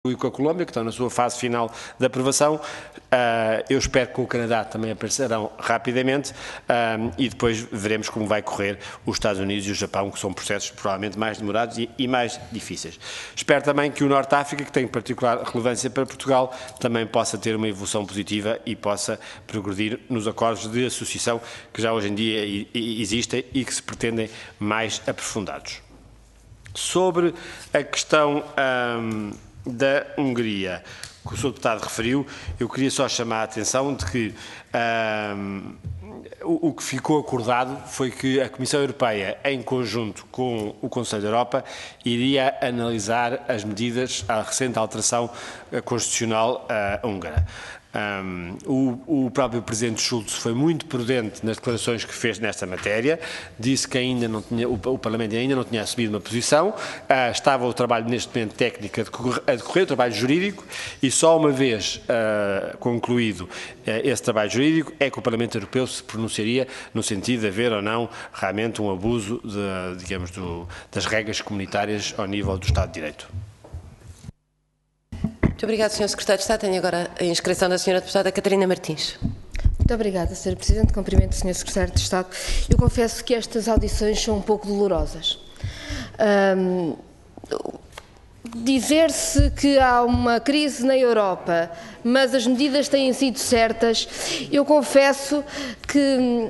e com a Colômbia, que estão na sua fase final de aprovação. Eu espero que com o Canadá também aparecerão rapidamente e depois veremos como vai correr os Estados Unidos e o Japão, que são processos provavelmente mais demorados e mais difíceis. Espero também que o Norte de África, que tem particular relevância para Portugal, também possa ter uma evolução positiva e possa progredir nos acordos de associação que já hoje em dia existem e que se pretendem mais aprofundados. Sobre a questão da Hungria, que o Sr. Deputado referiu, eu queria só chamar a atenção de que o que ficou acordado foi que a Comissão Europeia, em conjunto com o Conselho da Europa, iria analisar as medidas à recente alteração constitucional húngara. O próprio Presidente Schulz foi muito prudente nas declarações que fez nesta matéria, disse que ainda não tinha, o Parlamento ainda não tinha assumido uma posição, estava o trabalho neste momento técnico a decorrer, o trabalho jurídico, e só uma vez concluído esse trabalho jurídico é que o Parlamento Europeu se pronunciaria no sentido de haver ou não realmente um abuso digamos, das regras comunitárias ao nível do Estado de Direito. Muito obrigada, Sr. Secretário de Estado. Tenho agora a inscrição da Sra. Deputada Catarina Martins. Muito obrigada, Sra. Presidente. Cumprimento o Sr. Secretário de Estado. Eu confesso que estas audições são um pouco dolorosas. Dizer-se que há uma crise na Europa, mas as medidas têm sido certas, eu confesso que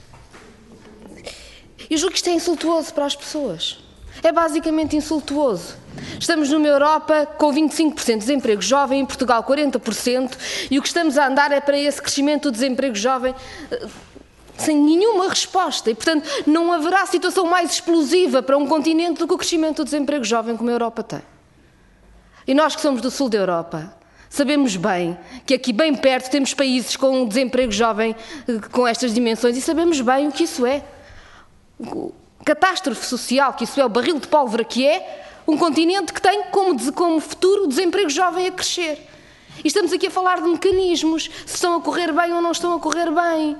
eu julgo que isto é insultuoso para as pessoas. É basicamente insultuoso. Estamos numa Europa com 25% de desemprego jovem, em Portugal 40%, e o que estamos a andar é para esse crescimento do desemprego jovem sem nenhuma resposta. E, portanto, não haverá situação mais explosiva para um continente do que o crescimento do desemprego jovem como a Europa tem. E nós que somos do sul da Europa, sabemos bem que aqui bem perto temos países com um desemprego jovem com estas dimensões e sabemos bem o que isso é. Catástrofe social, que isso é, o barril de pólvora que é, um continente que tem como futuro o desemprego jovem a crescer. E estamos aqui a falar de mecanismos, se estão a correr bem ou não estão a correr bem.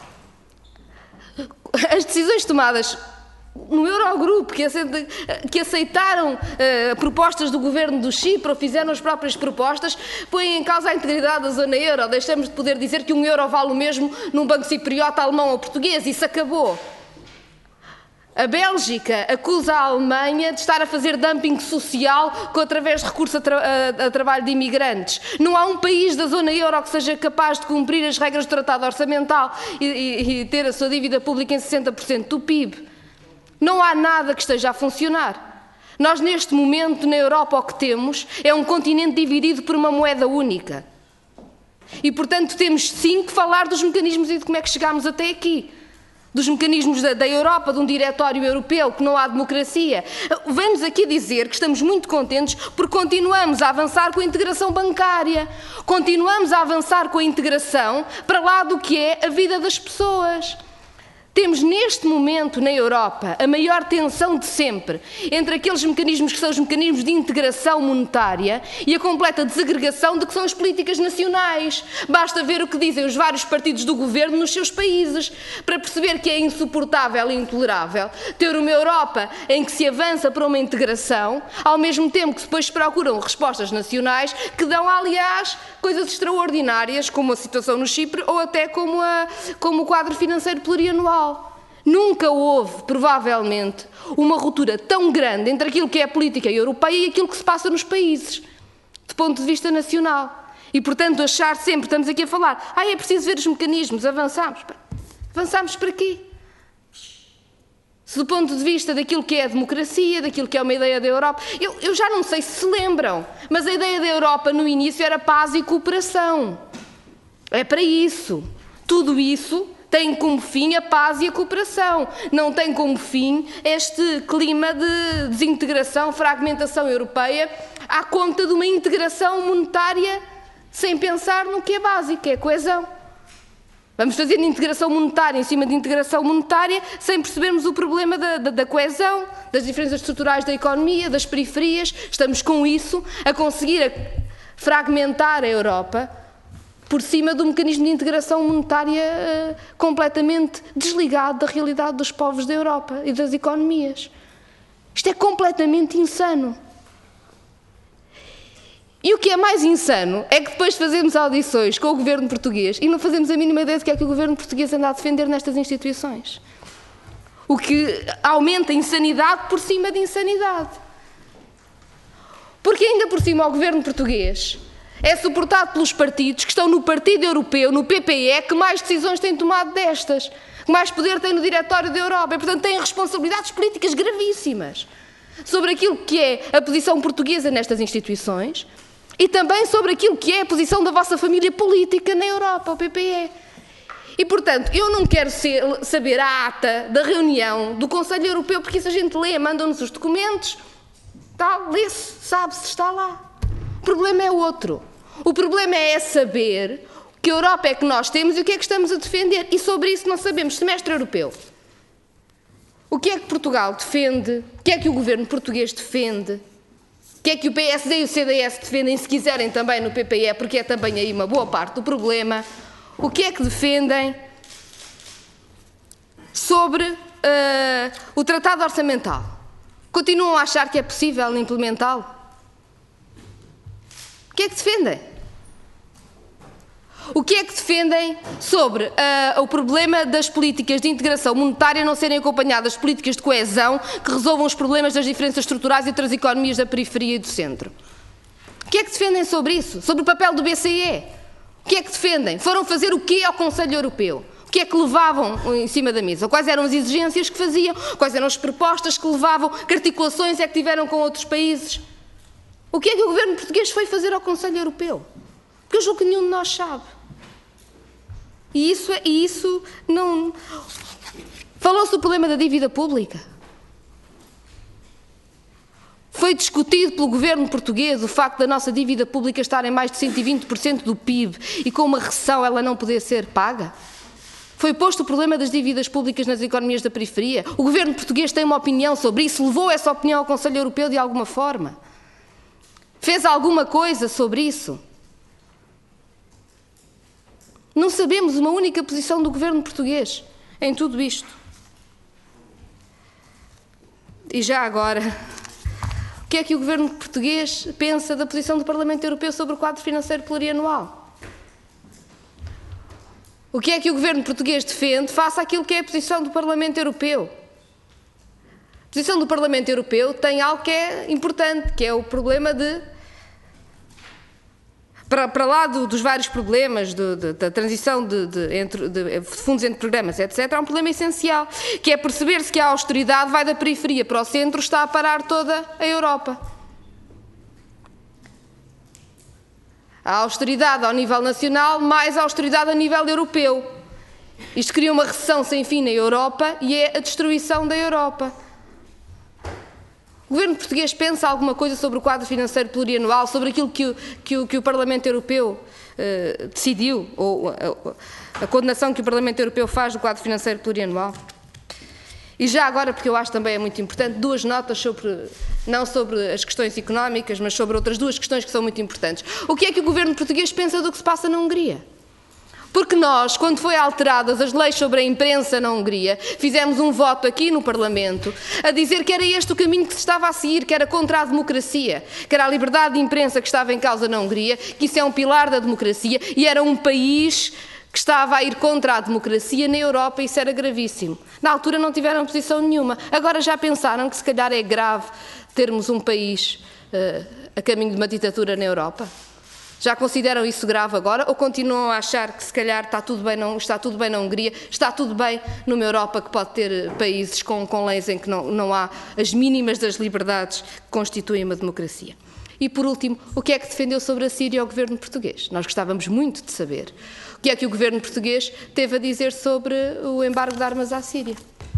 As decisões tomadas no Eurogrupo, que aceitaram propostas do governo do Chipre ou fizeram as próprias propostas, põem em causa a integridade da zona euro. Deixamos de poder dizer que um euro vale o mesmo num banco cipriota, alemão ou português. Isso acabou. A Bélgica acusa a Alemanha de estar a fazer dumping social através de recurso a trabalho de imigrantes. Não há um país da zona euro que seja capaz de cumprir as regras do Tratado Orçamental e ter a sua dívida pública em 60% do PIB. Não há nada que esteja a funcionar. Nós, neste momento, na Europa, o que temos é um continente dividido por uma moeda única. E, portanto, temos sim que falar dos mecanismos e de como é que chegámos até aqui. Dos mecanismos da Europa, de um diretório europeu, que não há democracia. Vem-nos aqui dizer que estamos muito contentes porque continuamos a avançar com a integração bancária, continuamos a avançar com a integração para lá do que é a vida das pessoas. Temos neste momento na Europa a maior tensão de sempre entre aqueles mecanismos que são os mecanismos de integração monetária e a completa desagregação de que são as políticas nacionais. Basta ver o que dizem os vários partidos do governo nos seus países para perceber que é insuportável e intolerável ter uma Europa em que se avança para uma integração, ao mesmo tempo que depois se procuram respostas nacionais que dão, aliás, coisas extraordinárias, como a situação no Chipre ou até como o quadro financeiro plurianual. Nunca houve, provavelmente, uma ruptura tão grande entre aquilo que é a política europeia e aquilo que se passa nos países, do ponto de vista nacional. E, portanto, achar sempre, estamos aqui a falar, é preciso ver os mecanismos, avançamos. Avançamos para quê? Se do ponto de vista daquilo que é a democracia, daquilo que é uma ideia da Europa, eu já não sei se lembram, mas a ideia da Europa no início era paz e cooperação. É para isso. Tudo isso tem como fim a paz e a cooperação. Não tem como fim este clima de desintegração, fragmentação europeia, à conta de uma integração monetária sem pensar no que é básico, que é a coesão. Vamos fazer integração monetária em cima de integração monetária sem percebermos o problema da coesão, das diferenças estruturais da economia, das periferias. Estamos com isso a conseguir fragmentar a Europa por cima do mecanismo de integração monetária completamente desligado da realidade dos povos da Europa e das economias. Isto é completamente insano. E o que é mais insano é que depois fazemos audições com o governo português e não fazemos a mínima ideia do que é que o governo português anda a defender nestas instituições. O que aumenta a insanidade por cima de insanidade. Porque ainda por cima o governo português é suportado pelos partidos que estão no Partido Europeu, no PPE, que mais decisões têm tomado destas, que mais poder têm no Diretório da Europa e, portanto, têm responsabilidades políticas gravíssimas sobre aquilo que é a posição portuguesa nestas instituições e também sobre aquilo que é a posição da vossa família política na Europa, o PPE. E, portanto, eu não quero saber a ata da reunião do Conselho Europeu, porque isso a gente lê, mandam-nos os documentos, lê-se, sabe-se, está lá. O problema é outro. O problema é saber que Europa é que nós temos e o que é que estamos a defender. E sobre isso não sabemos. Semestre europeu. O que é que Portugal defende? O que é que o governo português defende? O que é que o PSD e o CDS defendem, se quiserem também no PPE, porque é também aí uma boa parte do problema. O que é que defendem sobre o Tratado Orçamental? Continuam a achar que é possível implementá-lo? O que é que defendem? O que é que defendem sobre o problema das políticas de integração monetária não serem acompanhadas de políticas de coesão que resolvam os problemas das diferenças estruturais entre as economias da periferia e do centro? O que é que defendem sobre isso? Sobre o papel do BCE? O que é que defendem? Foram fazer o quê ao Conselho Europeu? O que é que levavam em cima da mesa? Quais eram as exigências que faziam? Quais eram as propostas que levavam? Que articulações é que tiveram com outros países? O que é que o governo português foi fazer ao Conselho Europeu? Porque eu julgo que nenhum de nós sabe. E isso não... Falou-se do problema da dívida pública. Foi discutido pelo governo português o facto da nossa dívida pública estar em mais de 120% do PIB e com uma recessão ela não poder ser paga? Foi posto o problema das dívidas públicas nas economias da periferia? O governo português tem uma opinião sobre isso? Levou essa opinião ao Conselho Europeu de alguma forma? Fez alguma coisa sobre isso? Não sabemos uma única posição do governo português em tudo isto. E já agora, o que é que o governo português pensa da posição do Parlamento Europeu sobre o quadro financeiro plurianual? O que é que o governo português defende face àquilo que é a posição do Parlamento Europeu? A posição do Parlamento Europeu tem algo que é importante, que é o problema de... Para lá dos vários problemas da transição de fundos entre programas, etc., há um problema essencial, que é perceber-se que a austeridade vai da periferia para o centro, está a parar toda a Europa. A austeridade ao nível nacional, mais a austeridade a nível europeu. Isto cria uma recessão sem fim na Europa e é a destruição da Europa. O governo português pensa alguma coisa sobre o quadro financeiro plurianual, sobre aquilo que o Parlamento Europeu decidiu, ou a condenação que o Parlamento Europeu faz do quadro financeiro plurianual? E já agora, porque eu acho também é muito importante, duas notas não sobre as questões económicas, mas sobre outras duas questões que são muito importantes. O que é que o governo português pensa do que se passa na Hungria? Porque nós, quando foi alteradas as leis sobre a imprensa na Hungria, fizemos um voto aqui no Parlamento a dizer que era este o caminho que se estava a seguir, que era contra a democracia, que era a liberdade de imprensa que estava em causa na Hungria, que isso é um pilar da democracia e era um país que estava a ir contra a democracia na Europa e isso era gravíssimo. Na altura não tiveram posição nenhuma. Agora já pensaram que se calhar é grave termos um país a caminho de uma ditadura na Europa? Já consideram isso grave agora ou continuam a achar que se calhar está tudo bem na Hungria, está tudo bem numa Europa que pode ter países com leis em que não há as mínimas das liberdades que constituem uma democracia? E por último, o que é que defendeu sobre a Síria o governo português? Nós gostávamos muito de saber o que é que o governo português teve a dizer sobre o embargo de armas à Síria.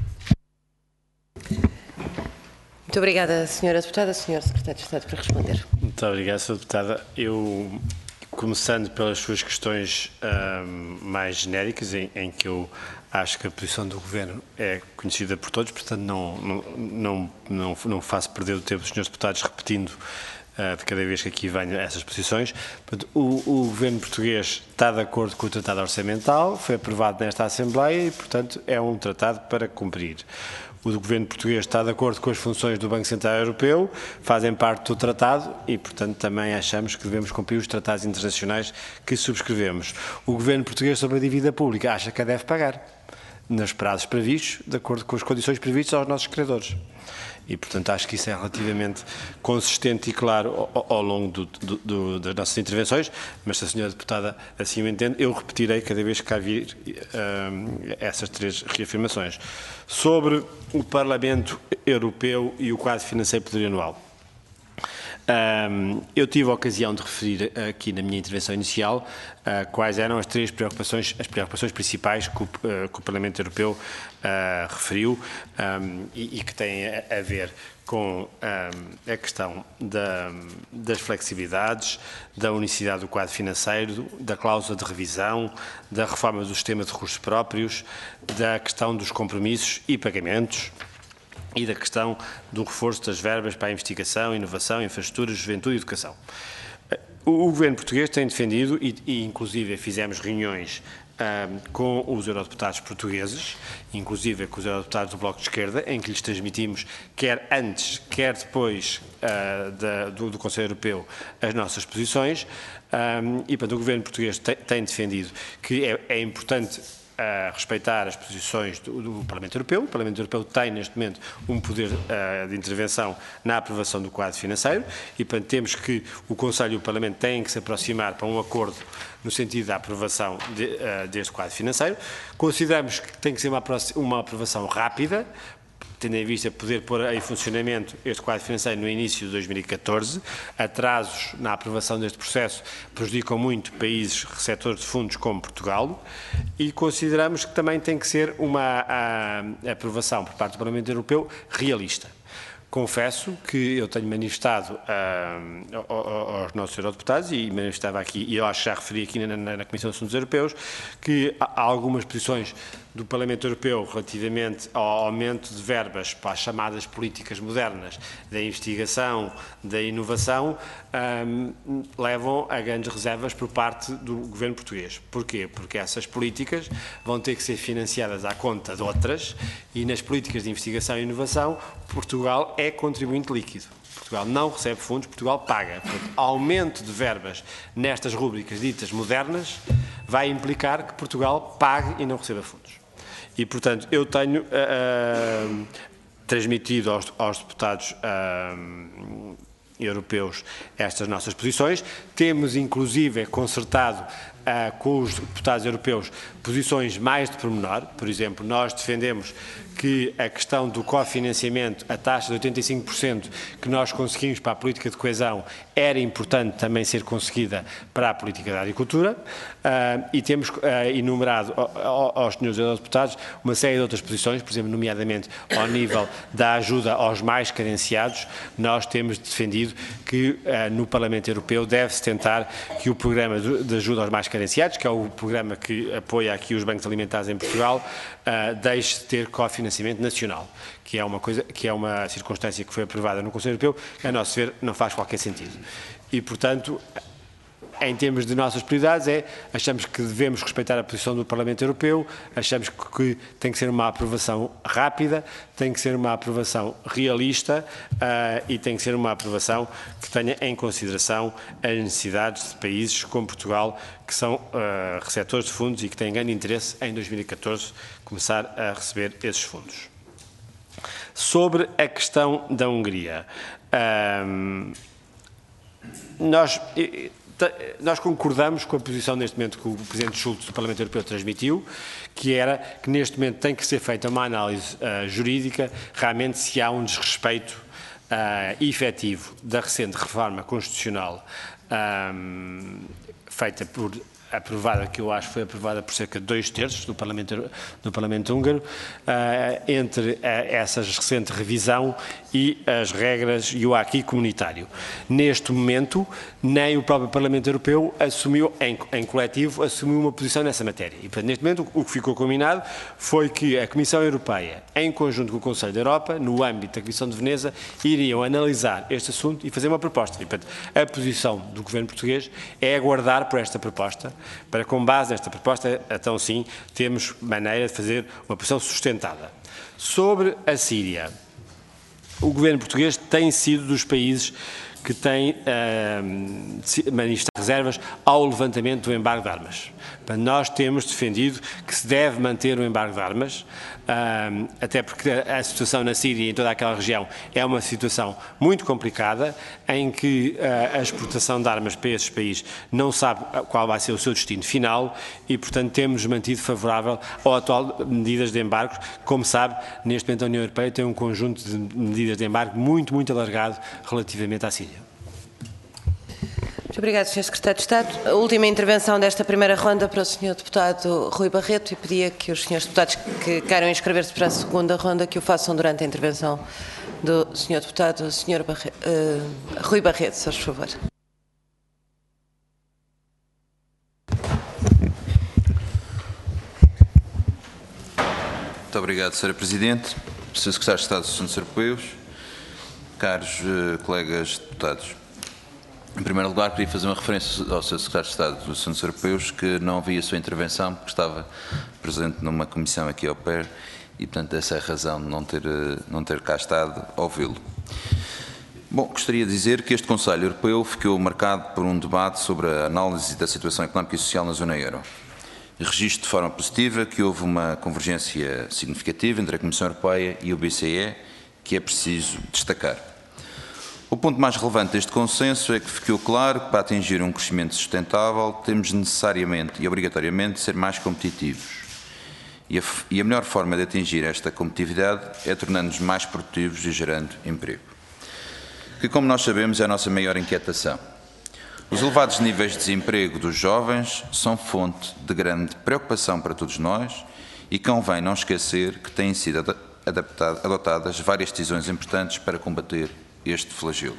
Muito obrigada, Sra. Deputada. Sr. Secretário de Estado, para responder. Muito obrigado, Sra. Deputada. Eu, começando pelas suas questões mais genéricas, em que eu acho que a posição do Governo é conhecida por todos, portanto não faço perder o tempo dos Srs. Deputados repetindo de cada vez que aqui venho essas posições. Portanto, o Governo português está de acordo com o Tratado Orçamental, foi aprovado nesta Assembleia e, portanto, é um tratado para cumprir. o do Governo português está de acordo com as funções do Banco Central Europeu, fazem parte do tratado e, portanto, também achamos que devemos cumprir os tratados internacionais que subscrevemos. O Governo português sobre a dívida pública acha que a deve pagar nos prazos previstos, de acordo com as condições previstas aos nossos credores. E, portanto, acho que isso é relativamente consistente e claro ao longo das nossas intervenções, mas se a senhora deputada assim o entende, eu repetirei cada vez que cá vir essas 3 reafirmações. Sobre o Parlamento Europeu e o quadro financeiro plurianual. Eu tive a ocasião de referir aqui na minha intervenção inicial quais eram as preocupações principais que o Parlamento Europeu referiu e que têm a ver com a questão das flexibilidades, da unicidade do quadro financeiro, da cláusula de revisão, da reforma do sistema de recursos próprios, da questão dos compromissos e pagamentos, e da questão do reforço das verbas para a investigação, inovação, infraestrutura, juventude e educação. O Governo português tem defendido, e inclusive fizemos reuniões com os eurodeputados portugueses, inclusive com os eurodeputados do Bloco de Esquerda, em que lhes transmitimos, quer antes, quer depois do Conselho Europeu, as nossas posições, e portanto o Governo português tem defendido que é importante respeitar as posições do Parlamento Europeu. O Parlamento Europeu tem, neste momento, um poder de intervenção na aprovação do quadro financeiro e, portanto, temos que o Conselho e o Parlamento têm que se aproximar para um acordo no sentido da aprovação deste quadro financeiro. Consideramos que tem que ser uma aprovação rápida, tendo em vista poder pôr em funcionamento este quadro financeiro no início de 2014. Atrasos na aprovação deste processo prejudicam muito países receptores de fundos como Portugal e consideramos que também tem que ser uma aprovação por parte do Parlamento Europeu realista. Confesso que eu tenho manifestado aos nossos eurodeputados, e manifestava aqui, e eu acho que já referi aqui na Comissão de Assuntos Europeus, que há algumas posições do Parlamento Europeu relativamente ao aumento de verbas para as chamadas políticas modernas da investigação, da inovação, levam a grandes reservas por parte do Governo português. Porquê? Porque essas políticas vão ter que ser financiadas à conta de outras e nas políticas de investigação e inovação Portugal é contribuinte líquido. Portugal não recebe fundos, Portugal paga. Portanto, aumento de verbas nestas rubricas ditas modernas vai implicar que Portugal pague e não receba fundos. E, portanto, eu tenho transmitido aos deputados europeus estas nossas posições. Temos, inclusive, concertado com os deputados europeus posições mais de pormenor. Por exemplo, nós defendemos que a questão do cofinanciamento, a taxa de 85% que nós conseguimos para a política de coesão, era importante também ser conseguida para a política da agricultura e temos enumerado aos senhores eurodeputados uma série de outras posições, por exemplo, nomeadamente ao nível da ajuda aos mais carenciados. Nós temos defendido que no Parlamento Europeu deve-se tentar que o programa de ajuda aos mais carenciados, que é o programa que apoia aqui os bancos alimentares em Portugal, deixe de ter cofinanciamento nacional, que é uma circunstância que foi aprovada no Conselho Europeu, que, a nosso ver, não faz qualquer sentido. E, portanto, em termos de nossas prioridades, achamos que devemos respeitar a posição do Parlamento Europeu, achamos que tem que ser uma aprovação rápida, tem que ser uma aprovação realista e tem que ser uma aprovação que tenha em consideração as necessidades de países como Portugal, que são receptores de fundos e que têm grande interesse em 2014 começar a receber esses fundos. Sobre a questão da Hungria, nós concordamos com a posição neste momento que o Presidente Schulz do Parlamento Europeu transmitiu, que era que neste momento tem que ser feita uma análise jurídica, realmente se há um desrespeito efetivo da recente reforma constitucional aprovada, que eu acho que foi aprovada por cerca de 2/3 do Parlamento húngaro, entre essa recente revisão e as regras e o acquis comunitário. Neste momento, nem o próprio Parlamento Europeu assumiu, em coletivo, assumiu uma posição nessa matéria. E, portanto, neste momento, o que ficou combinado foi que a Comissão Europeia, em conjunto com o Conselho da Europa, no âmbito da Comissão de Veneza, iriam analisar este assunto e fazer uma proposta. E, portanto, a posição do Governo português é aguardar por esta proposta, Para, com base nesta proposta, então sim, temos maneira de fazer uma posição sustentada. Sobre a Síria, o governo português tem sido dos países que tem manifestado reservas ao levantamento do embargo de armas. Nós temos defendido que se deve manter o embargo de armas, até porque a situação na Síria e em toda aquela região é uma situação muito complicada, em que a exportação de armas para esses países não sabe qual vai ser o seu destino final e, portanto, temos mantido favorável ao atual medidas de embargo. Como sabe, neste momento a União Europeia tem um conjunto de medidas de embargo muito alargado relativamente à Síria. Muito obrigado, Sr. Secretário de Estado. A última intervenção desta primeira ronda para o Sr. Deputado Rui Barreto e pedia que os Srs. Deputados que queiram inscrever-se para a segunda ronda que o façam durante a intervenção do Sr. Deputado Rui Barreto, se faz favor. Muito obrigado, Sra. Presidente, Sr. Secretário de Estado dos Assuntos Europeus, caros colegas deputados. Em primeiro lugar, queria fazer uma referência ao Sr. Secretário de Estado dos Assuntos Europeus, que não vi a sua intervenção, porque estava presente numa comissão aqui ao pé, e, portanto, essa é a razão de não ter cá estado a ouvi-lo. Bom, gostaria de dizer que este Conselho Europeu ficou marcado por um debate sobre a análise da situação económica e social na zona euro. Registro de forma positiva que houve uma convergência significativa entre a Comissão Europeia e o BCE, que é preciso destacar. O ponto mais relevante deste consenso é que ficou claro que para atingir um crescimento sustentável temos necessariamente e obrigatoriamente de ser mais competitivos. E a melhor forma de atingir esta competitividade é tornando-nos mais produtivos e gerando emprego. Que, como nós sabemos, é a nossa maior inquietação. Os elevados níveis de desemprego dos jovens são fonte de grande preocupação para todos nós e convém não esquecer que têm sido adotadas várias decisões importantes para combater este flagelo.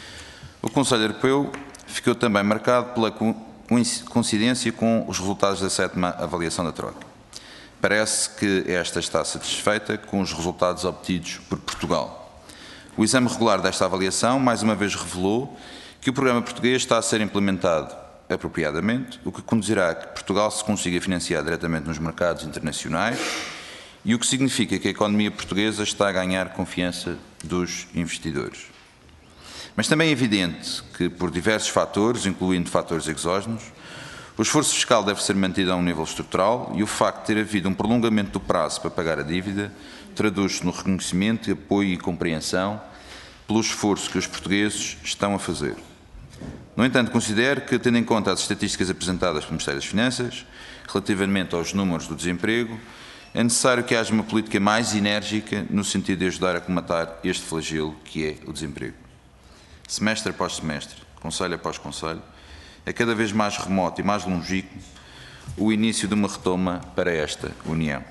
O Conselho Europeu ficou também marcado pela coincidência com os resultados da 7ª avaliação da Troika. Parece que esta está satisfeita com os resultados obtidos por Portugal. O exame regular desta avaliação, mais uma vez, revelou que o programa português está a ser implementado apropriadamente, o que conduzirá a que Portugal se consiga financiar diretamente nos mercados internacionais e o que significa que a economia portuguesa está a ganhar confiança dos investidores. Mas também é evidente que, por diversos fatores, incluindo fatores exógenos, o esforço fiscal deve ser mantido a um nível estrutural e o facto de ter havido um prolongamento do prazo para pagar a dívida traduz-se no reconhecimento, apoio e compreensão pelo esforço que os portugueses estão a fazer. No entanto, considero que, tendo em conta as estatísticas apresentadas pelo Ministério das Finanças, relativamente aos números do desemprego, é necessário que haja uma política mais enérgica no sentido de ajudar a combater este flagelo que é o desemprego. Semestre após semestre, conselho após conselho, é cada vez mais remoto e mais longínquo o início de uma retoma para esta União.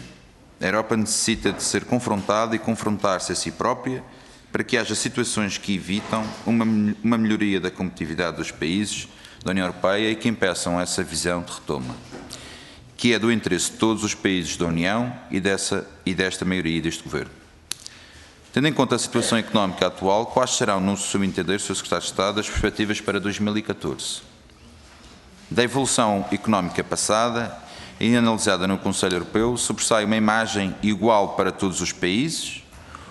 A Europa necessita de ser confrontada e confrontar-se a si própria para que haja situações que evitam uma melhoria da competitividade dos países da União Europeia e que impeçam essa visão de retoma, que é do interesse de todos os países da União e desta maioria deste Governo. Tendo em conta a situação económica atual, quais serão, no seu entender, Sr. Secretário de Estado, as perspectivas para 2014? Da evolução económica passada e analisada no Conselho Europeu, sobressai uma imagem igual para todos os países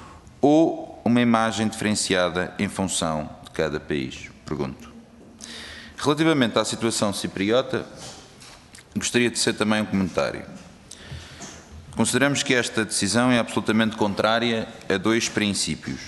ou uma imagem diferenciada em função de cada país? Pergunto. Relativamente à situação cipriota, gostaria de tecer também um comentário. Consideramos que esta decisão é absolutamente contrária a dois princípios: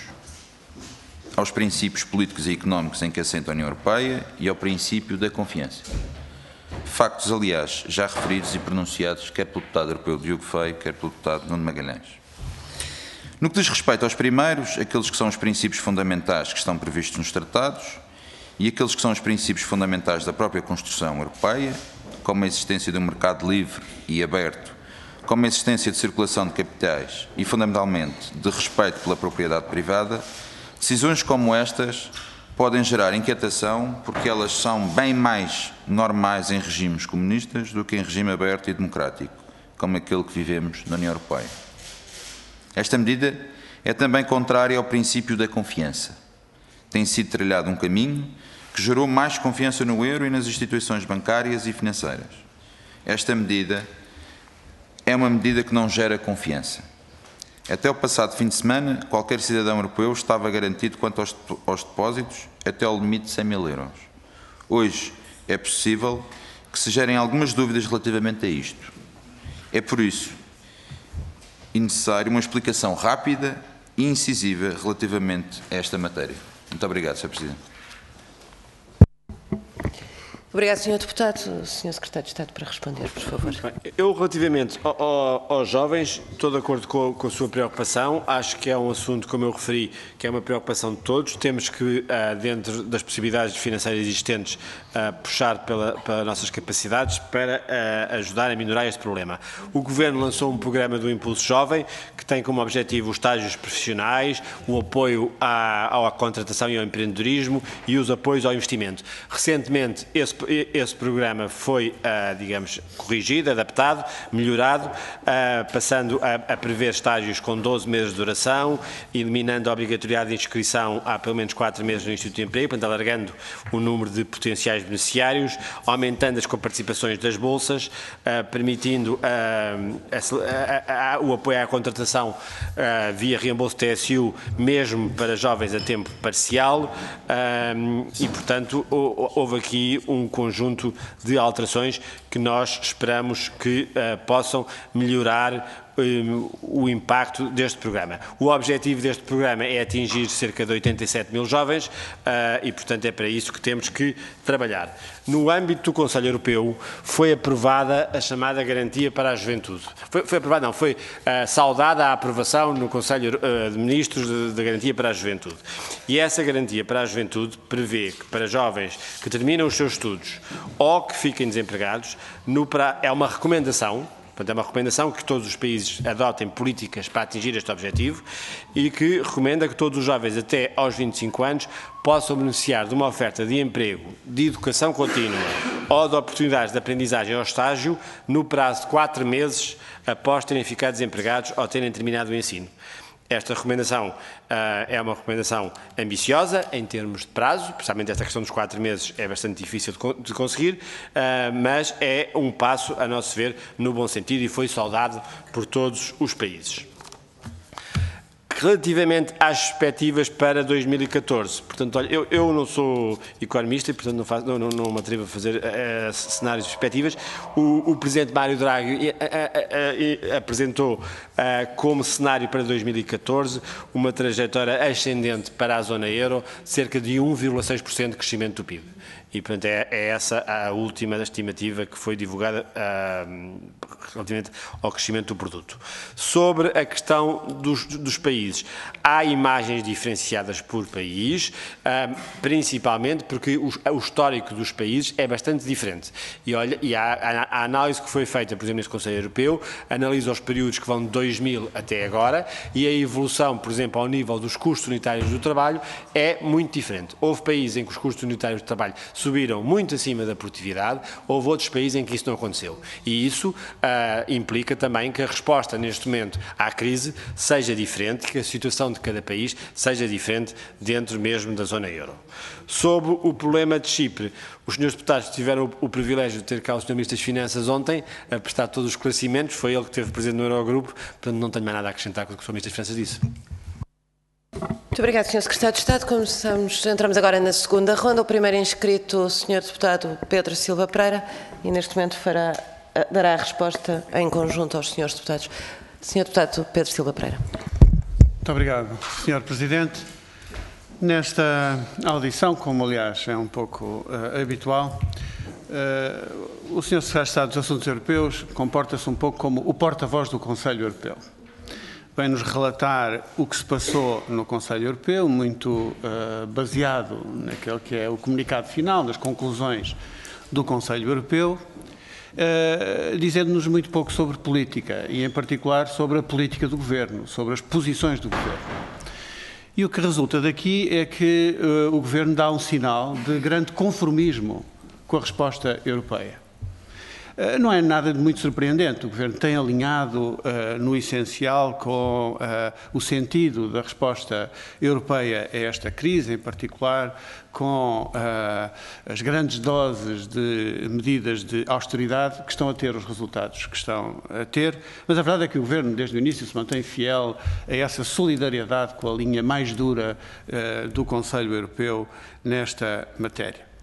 aos princípios políticos e económicos em que assenta a União Europeia e ao princípio da confiança. Factos, aliás, já referidos e pronunciados quer pelo deputado europeu Diogo Feio, quer pelo deputado Nuno Magalhães. No que diz respeito aos primeiros, aqueles que são os princípios fundamentais que estão previstos nos tratados e aqueles que são os princípios fundamentais da própria construção europeia, como a existência de um mercado livre e aberto, como a existência de circulação de capitais e, fundamentalmente, de respeito pela propriedade privada, decisões como estas podem gerar inquietação porque elas são bem mais normais em regimes comunistas do que em regime aberto e democrático, como aquele que vivemos na União Europeia. Esta medida é também contrária ao princípio da confiança. Tem sido trilhado um caminho que gerou mais confiança no euro e nas instituições bancárias e financeiras. Esta medida é uma medida que não gera confiança. Até o passado fim de semana, qualquer cidadão europeu estava garantido quanto aos depósitos até ao limite de 100 mil euros. Hoje é possível que se gerem algumas dúvidas relativamente a isto. É por isso necessário uma explicação rápida e incisiva relativamente a esta matéria. Muito obrigado, Sr. Presidente. Obrigado, Sr. Deputado. Sr. Secretário de Estado, para responder, por favor. Eu, relativamente aos jovens, estou de acordo com a sua preocupação. Acho que é um assunto, como eu referi, que é uma preocupação de todos. Temos que, dentro das possibilidades financeiras existentes, puxar pelas nossas capacidades para ajudar a minorar este problema. O Governo lançou um programa do Impulso Jovem, que tem como objetivo os estágios profissionais, o apoio à contratação e ao empreendedorismo e os apoios ao investimento. Recentemente, esse programa foi, digamos, corrigido, adaptado, melhorado, passando a prever estágios com 12 meses de duração, eliminando a obrigatoriedade de inscrição há pelo menos 4 meses no Instituto de Emprego, portanto, alargando o número de potenciais beneficiários, aumentando as coparticipações das bolsas, permitindo o apoio à contratação via reembolso TSU, mesmo para jovens a tempo parcial, e, portanto, houve aqui um conjunto de alterações que nós esperamos que possam melhorar o impacto deste programa. O objetivo deste programa é atingir cerca de 87 mil jovens e, portanto, é para isso que temos que trabalhar. No âmbito do Conselho Europeu foi aprovada a chamada Garantia para a Juventude. Foi saudada a aprovação no Conselho de Ministros da Garantia para a Juventude. E essa Garantia para a Juventude prevê que para jovens que terminam os seus estudos ou que fiquem desempregados, é uma recomendação. Portanto, é uma recomendação que todos os países adotem políticas para atingir este objetivo e que recomenda que todos os jovens até aos 25 anos possam beneficiar de uma oferta de emprego, de educação contínua ou de oportunidades de aprendizagem ou estágio no prazo de 4 meses após terem ficado desempregados ou terem terminado o ensino. Esta recomendação é uma recomendação ambiciosa em termos de prazo, precisamente esta questão dos 4 meses é bastante difícil de conseguir, mas é um passo, a nosso ver, no bom sentido e foi saudado por todos os países. Relativamente às perspectivas para 2014, portanto, olha, eu não sou economista e, portanto, não me atrevo a fazer cenários de perspectivas. O Presidente Mário Draghi apresentou como cenário para 2014 uma trajetória ascendente para a zona euro, cerca de 1,6% de crescimento do PIB. E, portanto, é essa a última estimativa que foi divulgada relativamente ao crescimento do produto. Sobre a questão dos países, há imagens diferenciadas por país, principalmente porque o histórico dos países é bastante diferente. E a análise que foi feita, por exemplo, neste Conselho Europeu, analisa os períodos que vão de 2000 até agora e a evolução, por exemplo, ao nível dos custos unitários do trabalho é muito diferente. Houve países em que os custos unitários do trabalho subiram muito acima da produtividade, houve outros países em que isso não aconteceu. E isso implica também que a resposta neste momento à crise seja diferente, que a situação de cada país seja diferente dentro mesmo da zona euro. Sobre o problema de Chipre, os senhores deputados tiveram o privilégio de ter cá o Sr. Ministro das Finanças ontem a prestar todos os esclarecimentos, foi ele que esteve presente no Eurogrupo, portanto não tenho mais nada a acrescentar com o que o Sr. Ministro das Finanças disse. Muito obrigado, Sr. Secretário de Estado. Entramos agora na segunda ronda. O primeiro inscrito, o Sr. Deputado Pedro Silva Pereira, e neste momento dará a resposta em conjunto aos senhores deputados. Sr. Deputado Pedro Silva Pereira. Muito obrigado, Sr. Presidente. Nesta audição, como aliás é um pouco habitual, o Sr. Secretário de Estado dos Assuntos Europeus comporta-se um pouco como o porta-voz do Conselho Europeu. Vem-nos relatar o que se passou no Conselho Europeu, muito baseado naquele que é o comunicado final das conclusões do Conselho Europeu, dizendo-nos muito pouco sobre política e, em particular, sobre a política do Governo, sobre as posições do Governo. E o que resulta daqui é que o Governo dá um sinal de grande conformismo com a resposta europeia. Não é nada de muito surpreendente. O Governo tem alinhado no essencial com o sentido da resposta europeia a esta crise, em particular com as grandes doses de medidas de austeridade que estão a ter os resultados que estão a ter. Mas a verdade é que o Governo, desde o início, se mantém fiel a essa solidariedade com a linha mais dura do Conselho Europeu nesta matéria.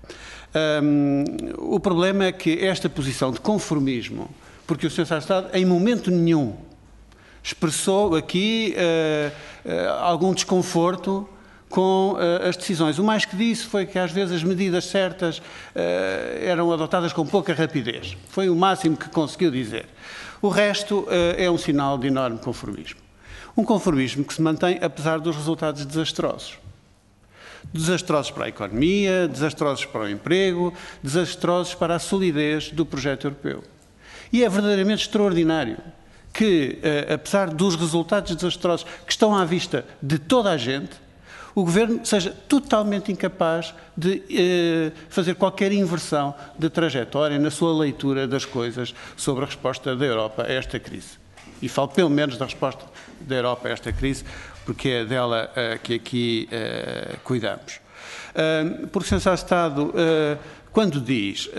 O problema é que esta posição de conformismo, porque o Sr. Secretário de Estado em momento nenhum expressou aqui algum desconforto com as decisões. O mais que disse foi que às vezes as medidas certas eram adotadas com pouca rapidez. Foi o máximo que conseguiu dizer. O resto é um sinal de enorme conformismo. Um conformismo que se mantém apesar dos resultados desastrosos. Desastrosos para a economia, desastrosos para o emprego, desastrosos para a solidez do projeto europeu. E é verdadeiramente extraordinário que, apesar dos resultados desastrosos que estão à vista de toda a gente, o Governo seja totalmente incapaz de fazer qualquer inversão de trajetória na sua leitura das coisas sobre a resposta da Europa a esta crise. E falo pelo menos da resposta da Europa a esta crise, porque é dela que aqui cuidamos. Porque o Sr. Secretário de Estado, quando diz,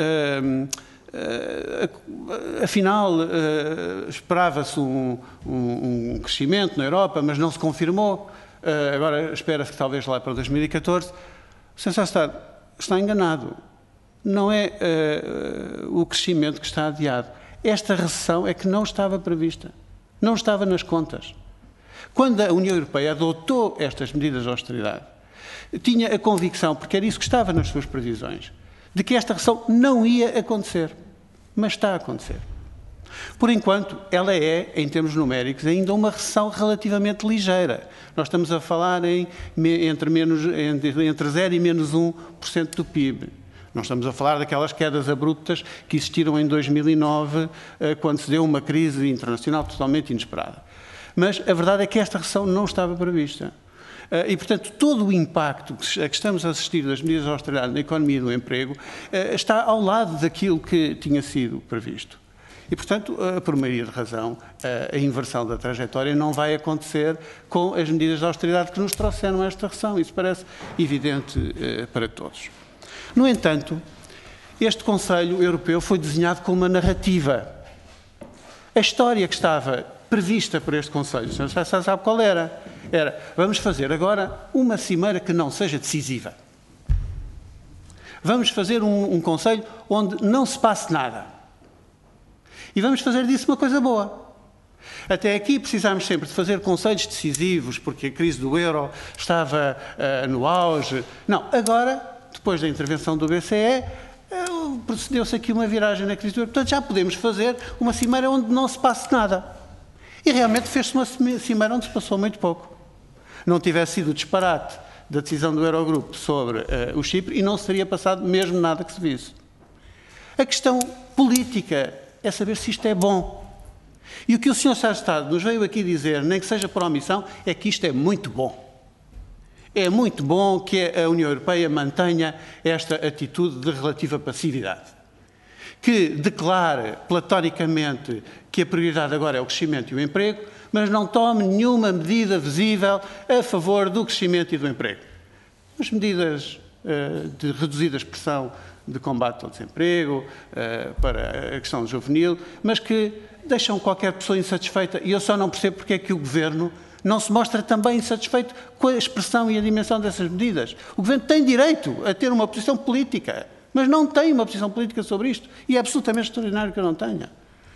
afinal, esperava-se um crescimento na Europa, mas não se confirmou, agora espera-se que talvez lá para 2014, o Sr. Secretário de Estado está enganado. Não é o crescimento que está adiado. Esta recessão é que não estava prevista, não estava nas contas. Quando a União Europeia adotou estas medidas de austeridade, tinha a convicção, porque era isso que estava nas suas previsões, de que esta recessão não ia acontecer, mas está a acontecer. Por enquanto, ela é, em termos numéricos, ainda uma recessão relativamente ligeira. Nós estamos a falar entre 0 e menos 1% do PIB. Não estamos a falar daquelas quedas abruptas que existiram em 2009, quando se deu uma crise internacional totalmente inesperada. Mas a verdade é que esta recessão não estava prevista. E, portanto, todo o impacto a que estamos a assistir das medidas de austeridade na economia e no emprego está ao lado daquilo que tinha sido previsto. E, portanto, por maioria de razão, a inversão da trajetória não vai acontecer com as medidas de austeridade que nos trouxeram esta recessão. Isso parece evidente para todos. No entanto, este Conselho Europeu foi desenhado com uma narrativa. A história que estava prevista por este Conselho, o Sr. Secretário sabe qual era? Era, vamos fazer agora uma cimeira que não seja decisiva. Vamos fazer um Conselho onde não se passe nada. E vamos fazer disso uma coisa boa. Até aqui precisámos sempre de fazer conselhos decisivos, porque a crise do euro estava no auge. Não, agora, depois da intervenção do BCE, procedeu-se aqui uma viragem na crise do euro. Portanto, já podemos fazer uma cimeira onde não se passe nada. E realmente fez-se uma cimeira onde se passou muito pouco. Não tivesse sido o disparate da decisão do Eurogrupo sobre o Chipre e não se teria passado mesmo nada que se visse. A questão política é saber se isto é bom. E o que o Sr. Secretário de Estado nos veio aqui dizer, nem que seja por omissão, é que isto é muito bom. É muito bom que a União Europeia mantenha esta atitude de relativa passividade. Que declare platonicamente que a prioridade agora é o crescimento e o emprego, mas não tome nenhuma medida visível a favor do crescimento e do emprego. As medidas de reduzida expressão de combate ao desemprego, para a questão juvenil, mas que deixam qualquer pessoa insatisfeita. E eu só não percebo porque é que o Governo não se mostra também insatisfeito com a expressão e a dimensão dessas medidas. O Governo tem direito a ter uma posição política, mas não tem uma posição política sobre isto. E é absolutamente extraordinário que eu não tenha.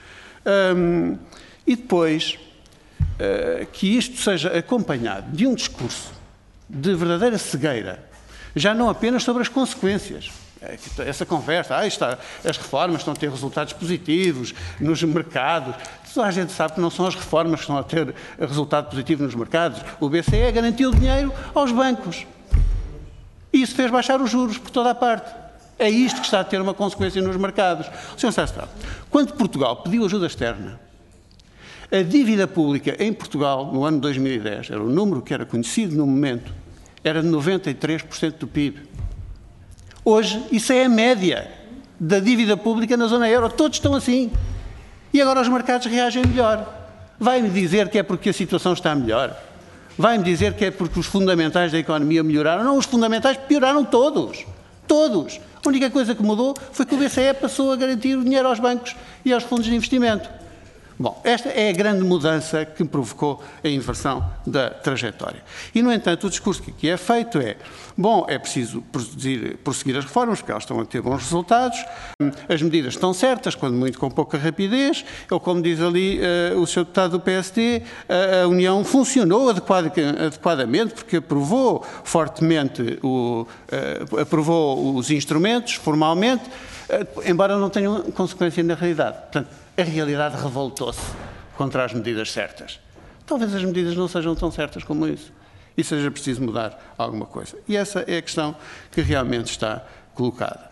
E depois, que isto seja acompanhado de um discurso de verdadeira cegueira, já não apenas sobre as consequências. Essa conversa, as reformas estão a ter resultados positivos nos mercados. Toda a gente sabe que não são as reformas que estão a ter resultado positivo nos mercados. O BCE garantiu dinheiro aos bancos. E isso fez baixar os juros por toda a parte. É isto que está a ter uma consequência nos mercados. O Sr. Secretário de Estado, quando Portugal pediu ajuda externa, a dívida pública em Portugal, no ano 2010, era o número que era conhecido no momento, era de 93% do PIB. Hoje, isso é a média da dívida pública na zona euro. Todos estão assim. E agora os mercados reagem melhor. Vai-me dizer que é porque a situação está melhor? Vai-me dizer que é porque os fundamentais da economia melhoraram? Não, os fundamentais pioraram todos. Todos. A única coisa que mudou foi que o BCE passou a garantir o dinheiro aos bancos e aos fundos de investimento. Bom, esta é a grande mudança que provocou a inversão da trajetória. E, no entanto, o discurso que aqui é feito é: bom, é preciso prosseguir as reformas, porque elas estão a ter bons resultados, as medidas estão certas, quando muito com pouca rapidez, ou como diz ali o Sr. deputado do PSD, a União funcionou adequadamente, porque aprovou fortemente, aprovou os instrumentos formalmente, embora não tenham consequência na realidade. Portanto, a realidade revoltou-se contra as medidas certas. Talvez as medidas não sejam tão certas como isso. E seja preciso mudar alguma coisa. E essa é a questão que realmente está colocada.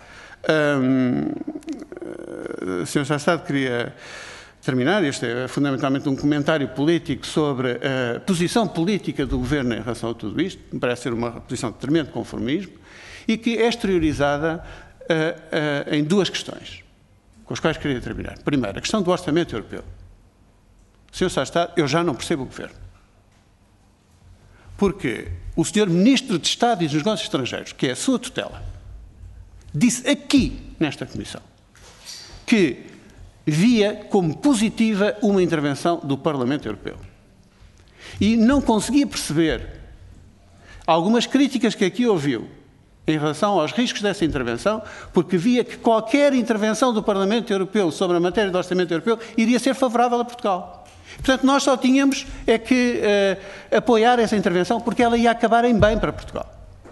Sr. Secretário de Estado, queria terminar. Este é fundamentalmente um comentário político sobre a posição política do Governo em relação a tudo isto. Me parece ser uma posição de tremendo conformismo e que é exteriorizada em duas questões, com as quais queria terminar. Primeiro, a questão do orçamento europeu. Sr. Secretário de Estado, eu já não percebo o Governo. Porque o Sr. Ministro de Estado e dos Negócios Estrangeiros, que é a sua tutela, disse aqui, nesta Comissão, que via como positiva uma intervenção do Parlamento Europeu. E não conseguia perceber algumas críticas que aqui ouviu em relação aos riscos dessa intervenção, porque via que qualquer intervenção do Parlamento Europeu sobre a matéria do orçamento europeu iria ser favorável a Portugal. Portanto, nós só tínhamos que apoiar essa intervenção, porque ela ia acabar em bem para Portugal.